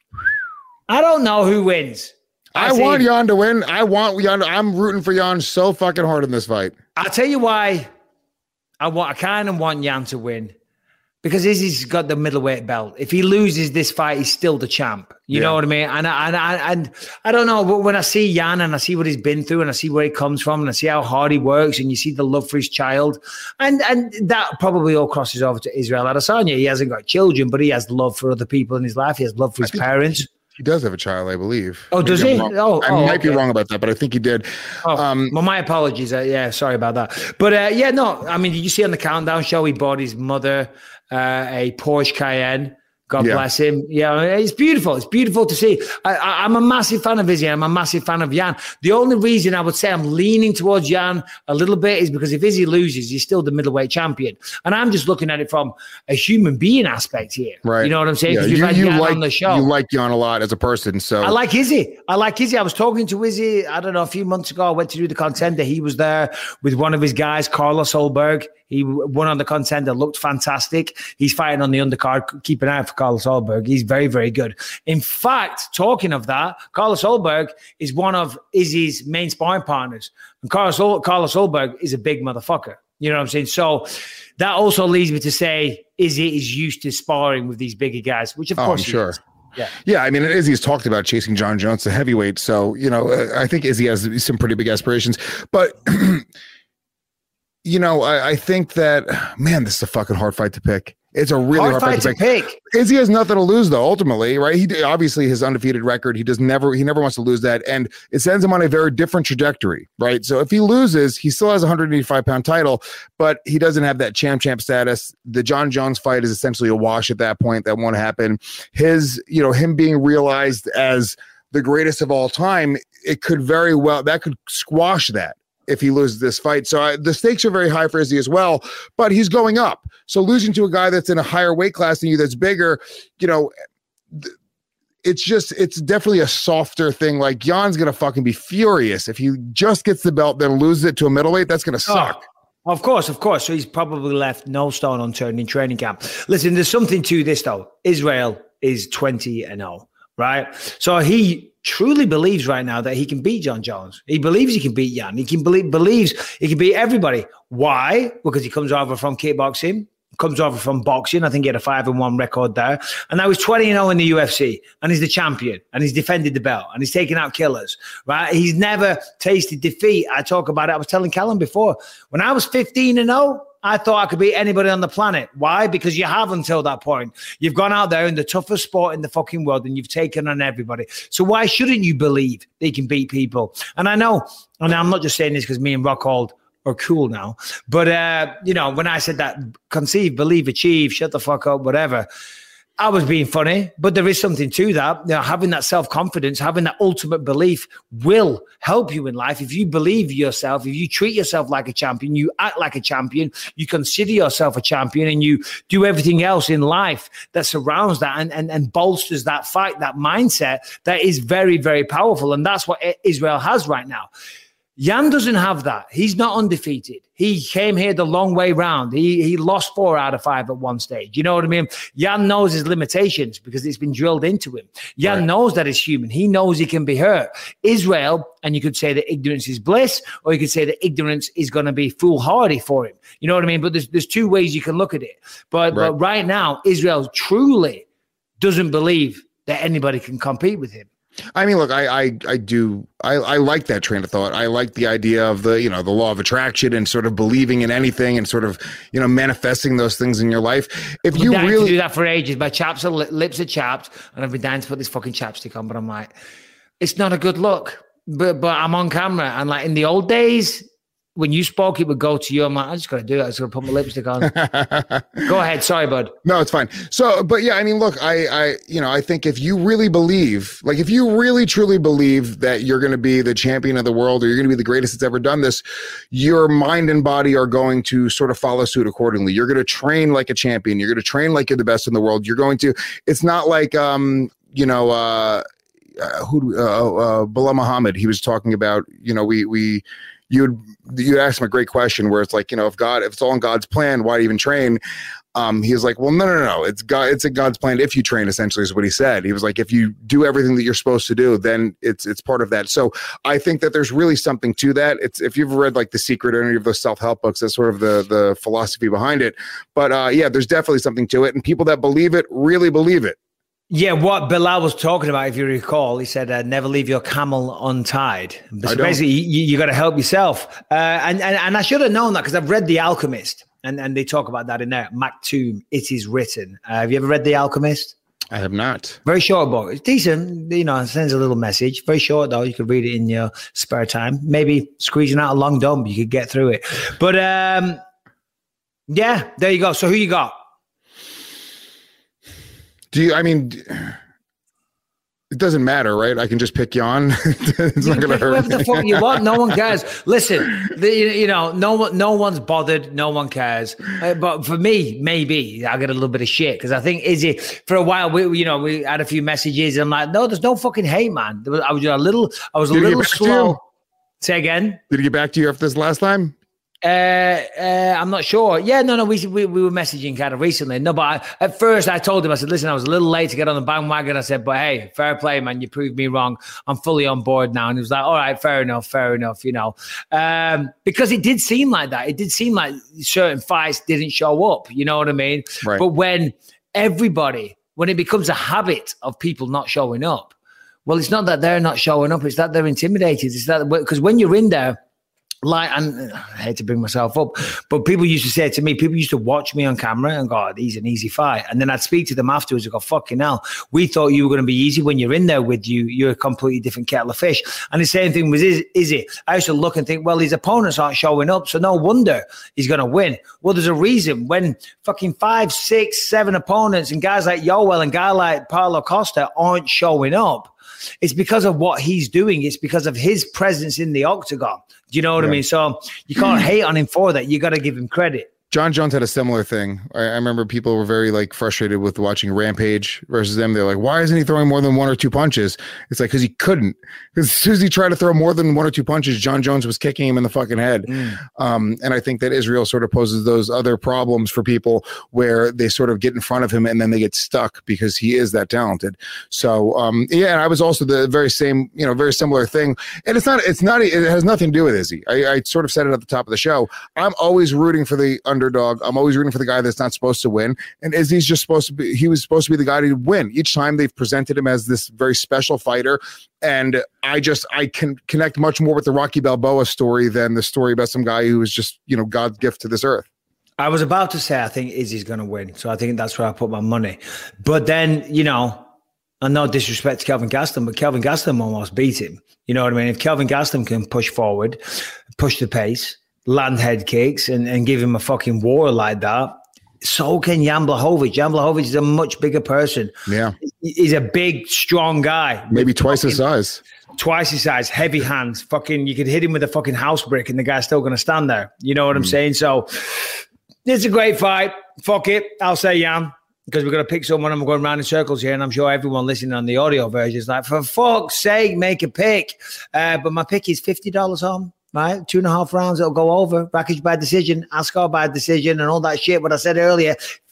I don't know who wins. I want Jan to win. I'm rooting for Jan so fucking hard in this fight. I'll tell you why. I kind of want Jan to win, because Izzy's got the middleweight belt. If he loses this fight, he's still the champ. You know what I mean? And I don't know, but when I see Jan and I see what he's been through and I see where he comes from and I see how hard he works and you see the love for his child, and that probably all crosses over to Israel Adesanya. He hasn't got children, but he has love for other people in his life. He has love for his parents. He does have a child, I believe. Oh, does he? I might be wrong about that, but I think he did. Well, my apologies. Sorry about that. But I mean, did you see on the Countdown show, he bought his mother a Porsche Cayenne. God bless him. Yeah, it's beautiful. It's beautiful to see. I'm a massive fan of Izzy. I'm a massive fan of Jan. The only reason I would say I'm leaning towards Jan a little bit is because if Izzy loses, he's still the middleweight champion. And I'm just looking at it from a human being aspect here. Right. You know what I'm saying? Because we've had Jan on the show. You like Jan a lot as a person. So I like Izzy. I was talking to Izzy, I don't know, a few months ago. I went to do the Contender. He was there with one of his guys, Carlos Solberg. He won on the Contender, looked fantastic. He's fighting on the undercard. Keep an eye out for Carlos Ulberg. He's very, very good. In fact, talking of that, Carlos Ulberg is one of Izzy's main sparring partners. And Carlos Ulberg is a big motherfucker. You know what I'm saying? So that also leads me to say Izzy is used to sparring with these bigger guys, which of course I'm sure. Is. Yeah. Yeah. I mean, Izzy's talked about chasing John Jones to heavyweight. So, you know, I think Izzy has some pretty big aspirations. But, you know, I think that, man, this is a fucking hard fight to pick. It's a really hard fight to pick. Izzy has nothing to lose, though, ultimately, right? He obviously his undefeated record. He never wants to lose that. And it sends him on a very different trajectory, right? So if he loses, he still has a 185-pound title, but he doesn't have that champ status. The John Jones fight is essentially a wash at that point. That won't happen. Him being realized as the greatest of all time, it could very well, that could squash that if he loses this fight. So the stakes are very high for Izzy as well, but he's going up. So losing to a guy that's in a higher weight class than you, that's bigger, you know, it's definitely a softer thing. Like Jan's going to fucking be furious if he just gets the belt, then loses it to a middleweight. That's going to suck. Oh, of course. So he's probably left no stone unturned in training camp. Listen, there's something to this though. Israel is 20-0, right? So he truly believes right now that he can beat John Jones. He believes he can beat Jan. He believes he can beat everybody. Why? Because he comes over from kickboxing, comes over from boxing. I think he had a 5-1 record there. And now he's 20-0 in the UFC, and he's the champion, and he's defended the belt, and he's taken out killers, right? He's never tasted defeat. I talk about it. I was telling Callum before, when I was 15-0, I thought I could beat anybody on the planet. Why? Because you have until that point. You've gone out there in the toughest sport in the fucking world and you've taken on everybody. So why shouldn't you believe they can beat people? And I know, and I'm not just saying this because me and Rockhold are cool now, but, when I said that, conceive, believe, achieve, shut the fuck up, whatever, I was being funny, but there is something to that. You know, having that self-confidence, having that ultimate belief will help you in life. If you believe yourself, if you treat yourself like a champion, you act like a champion, you consider yourself a champion, and you do everything else in life that surrounds that and bolsters that fight, that mindset, that is very, very powerful. And that's what Israel has right now. Jan doesn't have that. He's not undefeated. He came here the long way round. He lost 4 out of 5 at one stage. You know what I mean? Jan knows his limitations because it's been drilled into him. Jan knows that he's human. He knows he can be hurt. Israel, and you could say that ignorance is bliss, or you could say that ignorance is going to be foolhardy for him. You know what I mean? But there's two ways you can look at it. But right now, Israel truly doesn't believe that anybody can compete with him. I mean, look, I like that train of thought. I like the idea of the law of attraction and sort of believing in anything and sort of, manifesting those things in your life. If you really to do that for ages, my lips are chapped, and I've been dying to put this fucking chapstick on, but I'm like, it's not a good look. But I'm on camera, and like in the old days, when you spoke, it would go to you. I'm like, I just got to do it. I just got to put my lipstick on. Go ahead. Sorry, bud. No, it's fine. So, but yeah, I mean, look, I think if you really believe, like if you really truly believe that you're going to be the champion of the world, or you're going to be the greatest that's ever done this, your mind and body are going to sort of follow suit accordingly. You're going to train like a champion. You're going to train like you're the best in the world. You're going to, it's not like, Bilal Muhammad, he was talking about, you asked him a great question where it's like, if it's all in God's plan, why even train? He was like, well, no. It's in God's plan if you train, essentially, is what he said. He was like, if you do everything that you're supposed to do, then it's part of that. So I think that there's really something to that. It's, if you've read like The Secret or any of those self-help books, that's sort of the philosophy behind it. But yeah, there's definitely something to it. And people that believe it really believe it. Yeah, what Bilal was talking about, if you recall, he said, never leave your camel untied. So basically, you got to help yourself. And I should have known that because I've read The Alchemist, and they talk about that in there. Maktoum, It Is Written. Have you ever read The Alchemist? I have not. Very short book. It's decent, it sends a little message. Very short, though. You could read it in your spare time. Maybe squeezing out a long dump, you could get through it. But, yeah, there you go. So who you got? It doesn't matter, right? I can just pick Jan. It's not going to hurt. Whatever the fuck you want. No one cares. Listen, no one's bothered. No one cares. But for me, maybe I get a little bit of shit because I think Izzy, for a while, we had a few messages. And I'm like, no, there's no fucking hate, man. I was a little slow. Say again. Did he get back to you after this last time? I'm not sure. Yeah, no. We were messaging kind of recently. No, but at first I told him, I said, listen, I was a little late to get on the bandwagon. I said, but hey, fair play, man. You proved me wrong. I'm fully on board now. And he was like, all right, fair enough, you know. Because it did seem like that. It did seem like certain fights didn't show up. You know what I mean? Right. But when it becomes a habit of people not showing up, well, it's not that they're not showing up. It's that they're intimidated. It's that because when you're in there, like, and I hate to bring myself up, but people used to say to me, people used to watch me on camera and go, oh, he's an easy fight. And then I'd speak to them afterwards and go, fucking hell, we thought you were going to be easy. When you're in there with you, you're a completely different kettle of fish. And the same thing with Izzy. I used to look and think, well, his opponents aren't showing up, so no wonder he's going to win. Well, there's a reason when fucking 5, 6, 7 opponents and guys like Yoel and guy like Paulo Costa aren't showing up. It's because of what he's doing. It's because of his presence in the octagon. Do you know what I mean? So you can't hate on him for that. You got to give him credit. John Jones had a similar thing. I remember people were very frustrated with watching Rampage versus them. They're like, why isn't he throwing more than 1 or 2 punches? It's like, because he couldn't. Because as soon as he tried to throw more than 1 or 2 punches, John Jones was kicking him in the fucking head. And I think that Israel sort of poses those other problems for people where they sort of get in front of him and then they get stuck because he is that talented. So, and I was also the very same, very similar thing. And it has nothing to do with Izzy. I sort of said it at the top of the show. I'm always rooting for the underdog. I'm always rooting for the guy that's not supposed to win. And Izzy's just he was supposed to be the guy to win. Each time they've presented him as this very special fighter. And I can connect much more with the Rocky Balboa story than the story about some guy who was just, God's gift to this earth. I was about to say, I think Izzy's going to win. So I think that's where I put my money. But then, and no disrespect to Kelvin Gastelum, but Kelvin Gastelum almost beat him. You know what I mean? If Kelvin Gastelum can push forward, push the pace, land head kicks and give him a fucking war like that, so can Jan Blachowicz. Jan Blachowicz is a much bigger person. Yeah. He's a big, strong guy. Maybe twice his size. Twice his size, heavy hands. Fucking, you could hit him with a fucking house brick and the guy's still going to stand there. You know what I'm saying? So it's a great fight. Fuck it. I'll say Jan. Because we're going to pick someone and we're going around in circles here. And I'm sure everyone listening on the audio version is like, for fuck's sake, make a pick. But my pick is $50 home. Right, 2.5 rounds, it'll go over. Rakic by decision, Askar by decision, and all that shit. What I said earlier,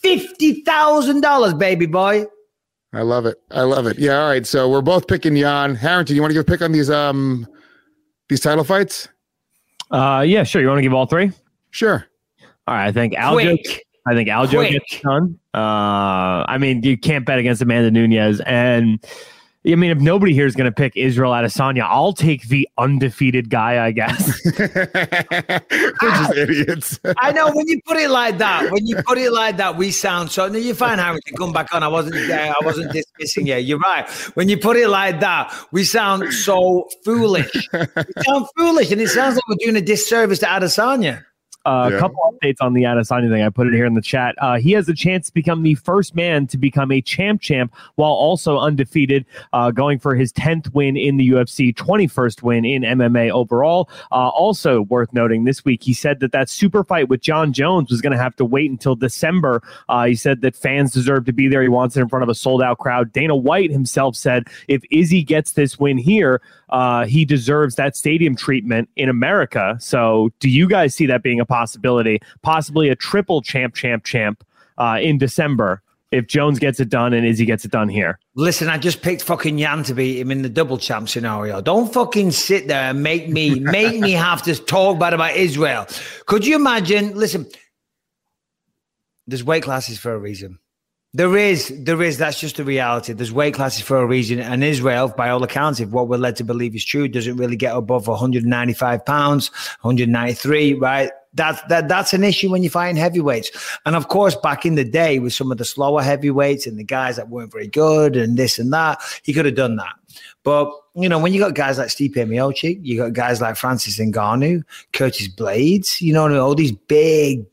$50,000, baby boy. I love it. Yeah, all right. So we're both picking Jan. Harrington, you want to give a pick on these title fights? Yeah, sure. You want to give all 3? Sure. All right. I think Aljo gets done. I mean, you can't bet against Amanda Nunes, and I mean, if nobody here is going to pick Israel Adesanya, I'll take the undefeated guy, I guess. We're just idiots. I know, when you put it like that, we sound so. No, you're fine, Harry, to come back on. I wasn't dismissing you. You're right. When you put it like that, we sound so foolish. We sound foolish, and it sounds like we're doing a disservice to Adesanya. A couple updates on the Adesanya thing. I put it here in the chat. He has a chance to become the first man to become a champ while also undefeated, going for his 10th win in the UFC, 21st win in MMA overall. Also worth noting this week, he said that super fight with John Jones was going to have to wait until December. He said that fans deserve to be there. He wants it in front of a sold-out crowd. Dana White himself said if Izzy gets this win here, he deserves that stadium treatment in America. So do you guys see that being a possibility? Possibly a triple champ in December if Jones gets it done and Izzy gets it done here. Listen, I just picked fucking Jan to beat him in the double champ scenario. Don't fucking sit there and make me have to talk bad about Israel. Could you imagine? Listen, there's weight classes for a reason. There is. That's just the reality. There's weight classes for a reason. And Israel, by all accounts, if what we're led to believe is true, doesn't really get above 195 pounds, 193, right? That's an issue when you're fighting heavyweights. And of course, back in the day with some of the slower heavyweights and the guys that weren't very good and this and that, he could have done that. But, when you got guys like Stipe Miocic, you got guys like Francis Ngannou, Curtis Blades, all these big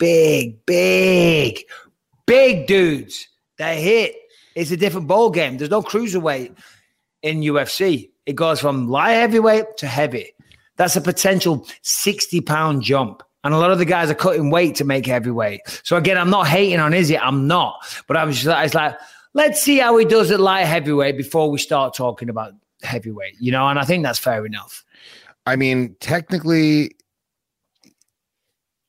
dudes that hit. It's a different ball game. There's no cruiserweight in UFC. It goes from light heavyweight to heavy. That's a potential 60-pound jump. And a lot of the guys are cutting weight to make heavyweight. So again, I'm not hating on Izzy. I'm not. But it's like, let's see how he does at light heavyweight before we start talking about heavyweight, and I think that's fair enough. I mean, technically,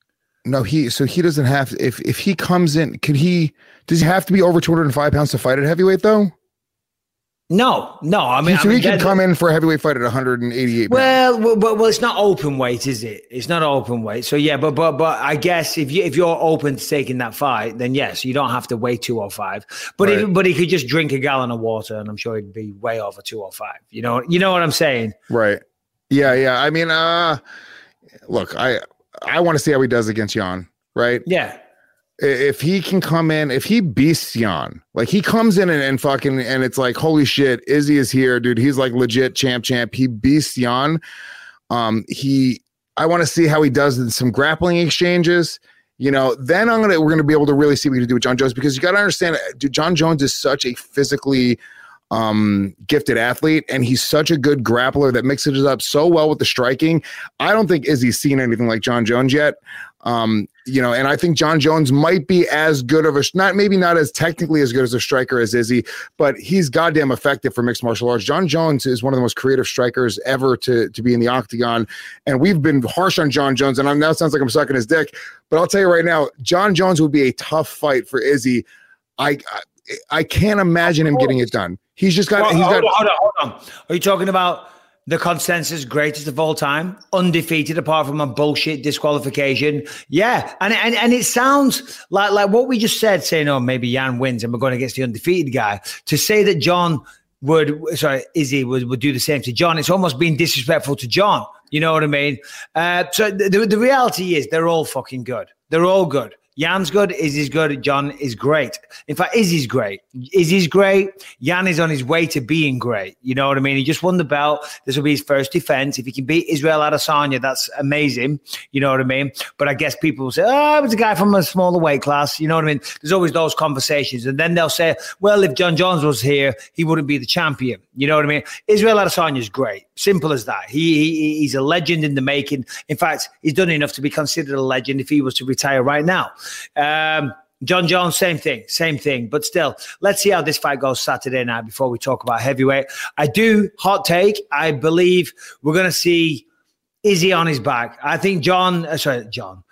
No, he doesn't have if he comes in, does he have to be over 205 pounds to fight at heavyweight though? No. I mean, he can come in for a heavyweight fight at 188 pounds. Well, it's not open weight, is it? It's not open weight. So yeah, but I guess if you're open to taking that fight, then yes, you don't have to weigh 205. But Right. he could just drink a gallon of water, and I'm sure he'd be way over 205. You know what I'm saying? Right. Yeah. I mean, look, I want to see how he does against Jan. Right. Yeah. If he can come in, if he beasts Jan, like he comes in and fucking, and it's like, holy shit, Izzy is here, dude. He's like legit champ. He beasts Jan. I want to see how he does in some grappling exchanges. Then we're going to be able to really see what he can do with John Jones, because you got to understand, dude, John Jones is such a physically gifted athlete, and he's such a good grappler that mixes it up so well with the striking. I don't think Izzy's seen anything like John Jones yet. And I think John Jones might be as good of maybe not as technically as good as a striker as Izzy, but he's goddamn effective for mixed martial arts. John Jones is one of the most creative strikers ever to be in the octagon. And we've been harsh on John Jones, and now it sounds like I'm sucking his dick, but I'll tell you right now, John Jones would be a tough fight for Izzy. I can't imagine him getting it done. He's just got. Hold on. Are you talking about the consensus greatest of all time, undefeated apart from a bullshit disqualification? Yeah, and it sounds like what we just said, saying, "Oh, maybe Jan wins and we're going against the undefeated guy." To say that Izzy would do the same to John, it's almost being disrespectful to John. You know what I mean? So the reality is they're all fucking good. They're all good. Jan's good, Izzy's good, John is great. In fact, Izzy's great. Jan is on his way to being great. You know what I mean? He just won the belt. This will be his first defense. If he can beat Israel Adesanya, that's amazing. You know what I mean? But I guess people will say, oh, it was a guy from a smaller weight class. You know what I mean? There's always those conversations. And then they'll say, well, if John Jones was here, he wouldn't be the champion. You know what I mean? Israel Adesanya is great. Simple as that. He's a legend in the making. In fact, he's done enough to be considered a legend if he was to retire right now. John Jones, same thing. But still, let's see how this fight goes Saturday night before we talk about heavyweight. Hot take, I believe we're going to see Izzy on his back. I think Jan gets a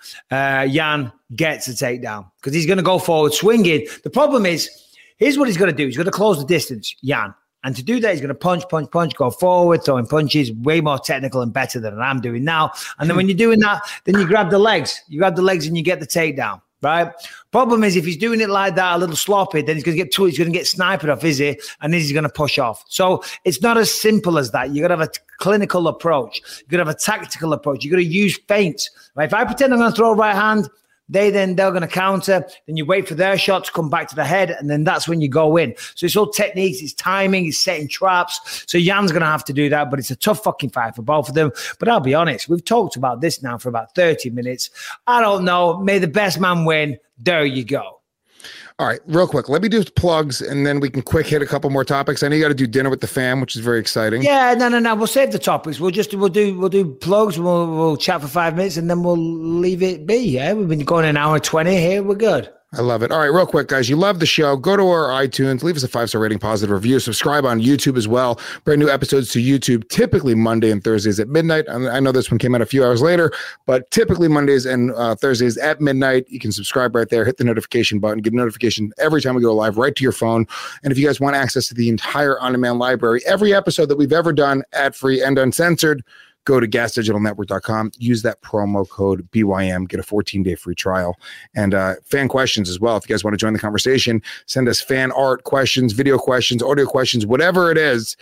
takedown because he's going to go forward swinging. The problem is, here's what he's going to do. He's going to close the distance, Jan. And to do that, he's going to punch, go forward, throwing punches, way more technical and better than I'm doing now. And then when you're doing that, then you grab the legs. You grab the legs and you get the takedown, right? Problem is, if he's doing it like that, a little sloppy, then he's going to get sniped off Izzy, and Izzy's going to push off. So it's not as simple as that. You got to have a clinical approach. You got to have a tactical approach. You got to use feints. Right? If I pretend I'm going to throw a right hand, they're going to counter. Then you wait for their shot to come back to the head, and then that's when you go in. So it's all techniques, it's timing, it's setting traps. So Jan's going to have to do that, but it's a tough fucking fight for both of them. But I'll be honest, we've talked about this now for about 30 minutes. I don't know. May the best man win. There you go. All right, real quick. Let me do plugs, and then we can quick hit a couple more topics. I know you got to do dinner with the fam, which is very exciting. Yeah, no. We'll save the topics. We'll do plugs. We'll chat for 5 minutes, and then we'll leave it be. Yeah, we've been going an hour 20 here. We're good. I love it. All right, real quick, guys. You love the show. Go to our iTunes, leave us a 5-star rating, positive review. Subscribe on YouTube as well. Brand new episodes to YouTube, typically Monday and Thursdays at midnight. I know this one came out a few hours later, but typically Mondays and Thursdays at midnight. You can subscribe right there, hit the notification button, get a notification every time we go live right to your phone. And if you guys want access to the entire on-demand library, every episode that we've ever done, ad-free and uncensored, go to gasdigitalnetwork.com, use that promo code BYM, get a 14-day free trial. And fan questions as well. If you guys want to join the conversation, send us fan art questions, video questions, audio questions, whatever it is,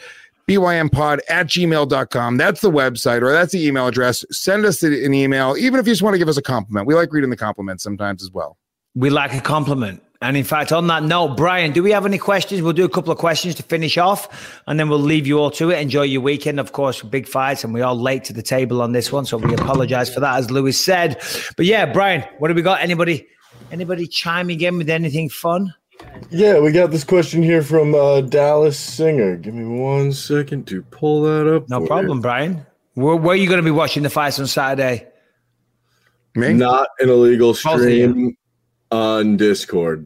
bympod@gmail.com. That's the website, or that's the email address. Send us an email, even if you just want to give us a compliment. We like reading the compliments sometimes as well. We like a compliment. And in fact, on that note, Brian, do we have any questions? We'll do a couple of questions to finish off, and then we'll leave you all to it. Enjoy your weekend, of course, big fights, and we're all late to the table on this one, so we apologize for that, as Lewis said. But yeah, Brian, what do we got? Anybody chiming in with anything fun? Yeah, we got this question here from Dallas Singer. Give me 1 second to pull that up. No problem, Brian. Where are you going to be watching the fights on Saturday? Me? Not an illegal stream on Discord.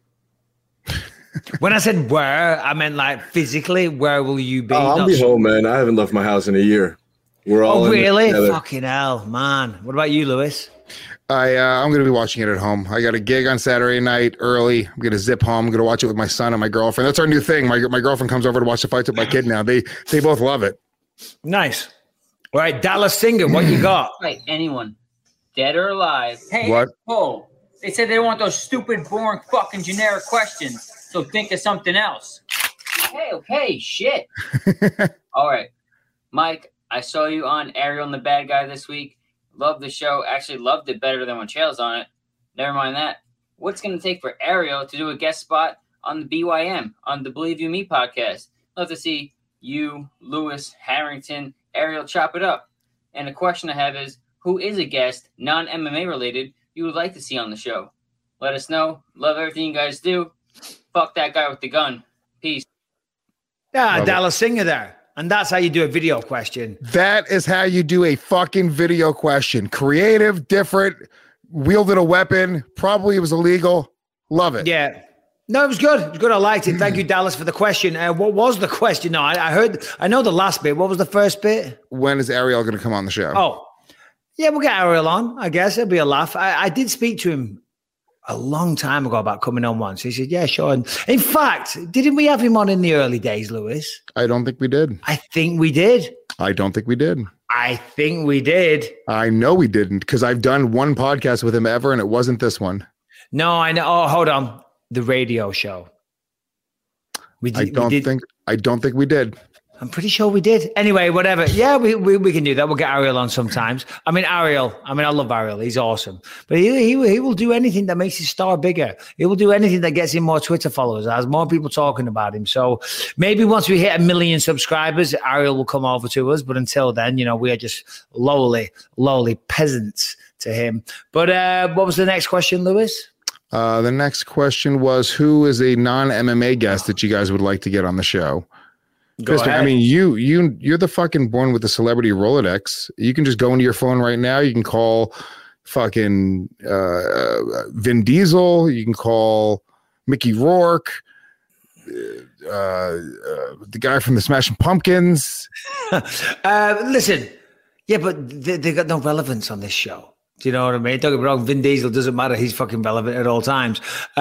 When I said where, I meant like physically. Where will you be? I'll be home, man. I haven't left my house in a year. We're all really? in Fucking hell, man. What about you, Lewis? I'm going to be watching it at home. I got a gig on Saturday night early. I'm going to zip home. I'm going to watch it with my son and my girlfriend. That's our new thing. My girlfriend comes over to watch the fights with my kid now. They both love it. Nice. All right, Dallas Singer, what you got? Fight anyone, dead or alive. Hey, what? Oh, they said they don't want those stupid, boring, fucking generic questions. So think of something else. Okay, shit. All right, Mike, I saw you on Ariel and the Bad Guy this week. Loved the show. Actually loved it better than when Chael's on it. Never mind that. What's going to take for Ariel to do a guest spot on the BYM, on the Believe You Me podcast? Love to see you, Lewis, Harrington, Ariel chop it up. And the question I have is, who is a guest, non-MMA related, you would like to see on the show? Let us know. Love everything you guys do. Fuck that guy with the gun. Peace. Yeah, Dallas Singer there. And that's how you do a video question. That is how you do a fucking video question. Creative, different, wielded a weapon. Probably it was illegal. Love it. Yeah. No, it was good. It was good. I liked it. Thank you, Dallas, for the question. What was the question? No, I know the last bit. What was the first bit? When is Ariel going to come on the show? Oh, yeah, we'll get Ariel on, I guess. It'll be a laugh. I did speak to him a long time ago about coming on once. He said, yeah, sure. And in fact, didn't we have him on in the early days, Lewis? I don't think we did. I think we did. I don't think we did. I think we did. I know we didn't because I've done one podcast with him ever and it wasn't this one. No, I know. Oh, hold on. The radio show. I don't think we did. I'm pretty sure we did. Anyway, whatever. Yeah, we can do that. We'll get Ariel on sometimes. I love Ariel. He's awesome. But he will do anything that makes his star bigger. He will do anything that gets him more Twitter followers, has more people talking about him. So maybe once we hit 1 million subscribers, Ariel will come over to us. But until then, we are just lowly peasants to him. But what was the next question, Lewis? The next question was, who is a non-MMA guest that you guys would like to get on the show? Kristen, I mean, you're the fucking born with the celebrity Rolodex. You can just go into your phone right now. You can call fucking Vin Diesel. You can call Mickey Rourke, the guy from the Smashing Pumpkins. Listen, yeah, but they got no relevance on this show. Do you know what I mean? Don't get me wrong, Vin Diesel doesn't matter. He's fucking relevant at all times.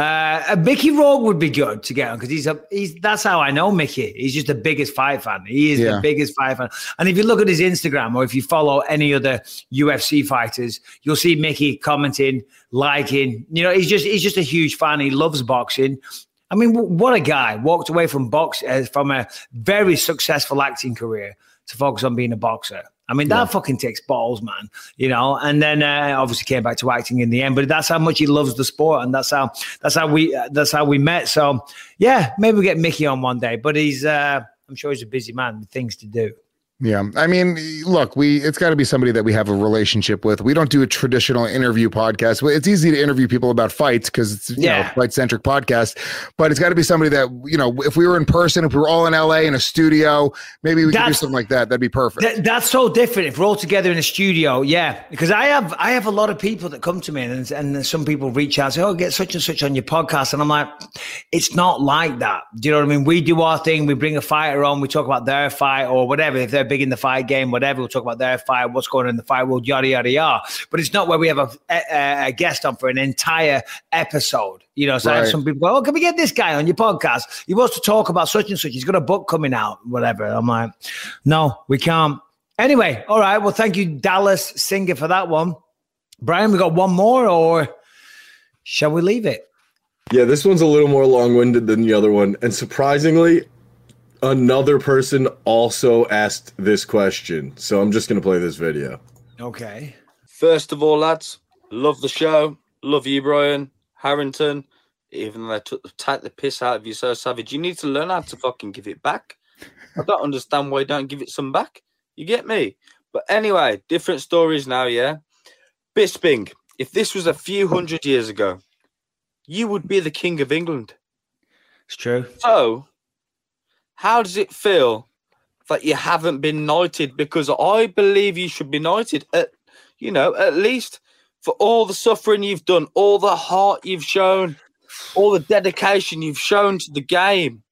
Mickey Rourke would be good to get on because that's how I know Mickey. He's just the biggest fight fan. He is the biggest fight fan. And if you look at his Instagram or if you follow any other UFC fighters, you'll see Mickey commenting, liking. He's just a huge fan. He loves boxing. I mean, what a guy. Walked away from from a very successful acting career to focus on being a boxer. I mean, that fucking takes balls, man, and then obviously came back to acting in the end, but that's how much he loves the sport. And that's how we met. So yeah, maybe we'll get Mickey on one day, but I'm sure he's a busy man with things to do. Yeah. I mean, look, it's got to be somebody that we have a relationship with. We don't do a traditional interview podcast. It's easy to interview people about fights because it's a fight-centric podcast, but it's got to be somebody that, if we were in person, if we were all in LA in a studio, maybe we could do something like that. That'd be perfect. That's so different if we're all together in a studio. Yeah. Because I have a lot of people that come to me and some people reach out and say, oh, get such and such on your podcast. And I'm like, it's not like that. Do you know what I mean? We do our thing. We bring a fighter on. We talk about their fight or whatever. If they're big in the fight game, whatever, we'll talk about their fight, what's going on in the fight world, yada yada yada. But it's not where we have a guest on for an entire episode. So I have some people go, oh, can we get this guy on your podcast? He wants to talk about such and such. He's got a book coming out, whatever. I'm like, no, we can't. Anyway, all right. Well, thank you, Dallas Singer, for that one. Brian, we got one more, or shall we leave it? Yeah, this one's a little more long-winded than the other one, and surprisingly, another person also asked this question, so I'm just going to play this video. Okay. First of all, lads, love the show. Love you, Brian. Harrington, even though they take the piss out of you so savage, you need to learn how to fucking give it back. I don't understand why you don't give it some back. You get me? But anyway, different stories now, yeah? Bisping, if this was a few hundred years ago, you would be the king of England. It's true. So, how does it feel that you haven't been knighted? Because I believe you should be knighted, at least for all the suffering you've done, all the heart you've shown, all the dedication you've shown to the game.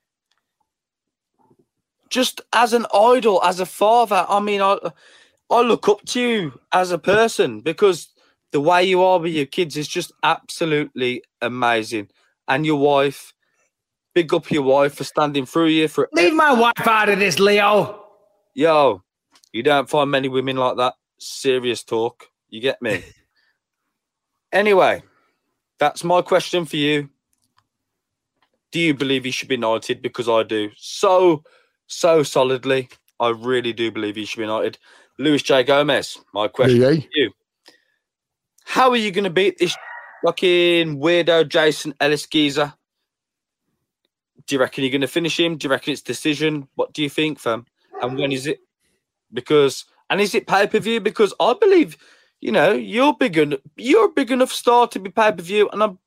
Just as an idol, as a father, I mean, I look up to you as a person because The way you are with your kids is just absolutely amazing. And your wife, big up your wife for standing through you. Leave my wife out of this, Leo. Yo, you don't find many women like that. Serious talk. You get me? Anyway, that's my question for you. Do you believe he should be knighted? Because I do. So solidly. I really do believe he should be knighted. Luis J. Gomez, my question for you. How are you going to beat this fucking weirdo Jason Ellis geezer? Do you reckon you're going to finish him? Do you reckon it's decision? What do you think, fam? And when is it? And is it pay-per-view? Because I believe, you're a big enough star to be pay-per-view. And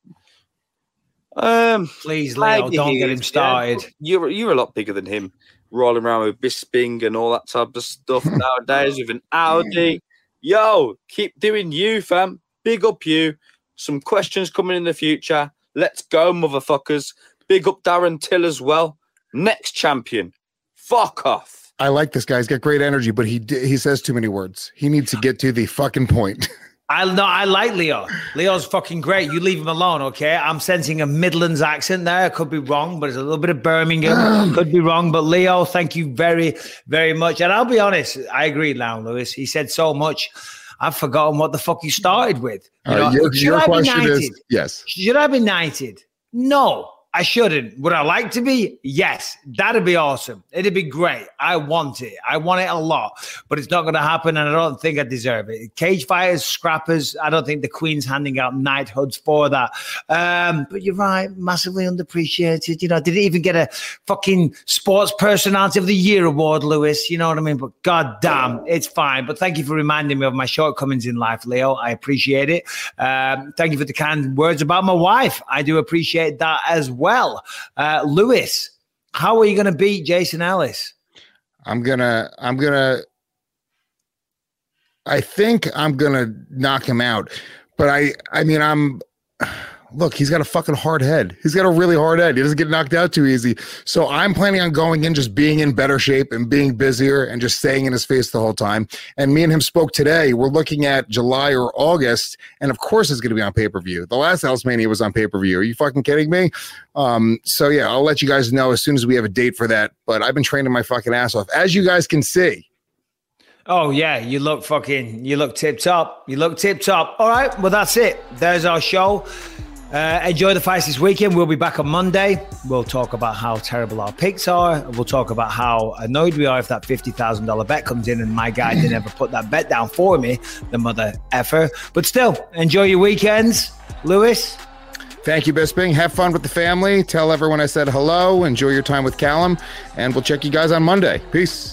I'm please, Leo, don't get him started. Yeah, you're a lot bigger than him. Rolling around with Bisping and all that type of stuff nowadays with an Audi. Yo, keep doing you, fam. Big up you. Some questions coming in the future. Let's go, motherfuckers. Big up Darren Till as well. Next champion. Fuck off. I like this guy. He's got great energy, but he says too many words. He needs to get to the fucking point. I like Leo. Leo's fucking great. You leave him alone, okay? I'm sensing a Midlands accent there. I could be wrong, but it's a little bit of Birmingham. Could be wrong, but Leo, thank you very, very much. And I'll be honest, I agree now, Lewis. He said so much. I've forgotten what the fuck he started with. Your question is, yes. Should I be knighted? No. I shouldn't. Would I like to be? Yes. That'd be awesome. It'd be great. I want it. I want it a lot. But it's not going to happen, and I don't think I deserve it. Cage fighters, scrappers, I don't think the Queen's handing out knighthoods for that. But you're right. Massively underappreciated. Didn't even get a fucking Sports Personality of the Year award, Lewis. You know what I mean? But goddamn, it's fine. But thank you for reminding me of my shortcomings in life, Leo. I appreciate it. Thank you for the kind words about my wife. I do appreciate that as well. Lewis, how are you going to beat Jason Ellis? I think I'm going to knock him out, but look, he's got a fucking hard head. He's got a really hard head. He doesn't get knocked out too easy. So I'm planning on going in, just being in better shape and being busier and just staying in his face the whole time. And me and him spoke today. We're looking at July or August. And of course it's going to be on pay-per-view. The last House Mania was on pay-per-view. Are you fucking kidding me? So yeah, I'll let you guys know as soon as we have a date for that. But I've been training my fucking ass off, as you guys can see. Oh yeah, you look tip top. You look tip top. All right, well that's it. There's our show. Enjoy the fights this weekend. We'll be back on Monday. We'll talk about how terrible our picks are. We'll talk about how annoyed we are if that $50,000 bet comes in and my guy didn't ever put that bet down for me, the mother effer. But still, enjoy your weekends. Lewis? Thank you, Bisping. Have fun with the family. Tell everyone I said hello. Enjoy your time with Callum. And we'll check you guys on Monday. Peace.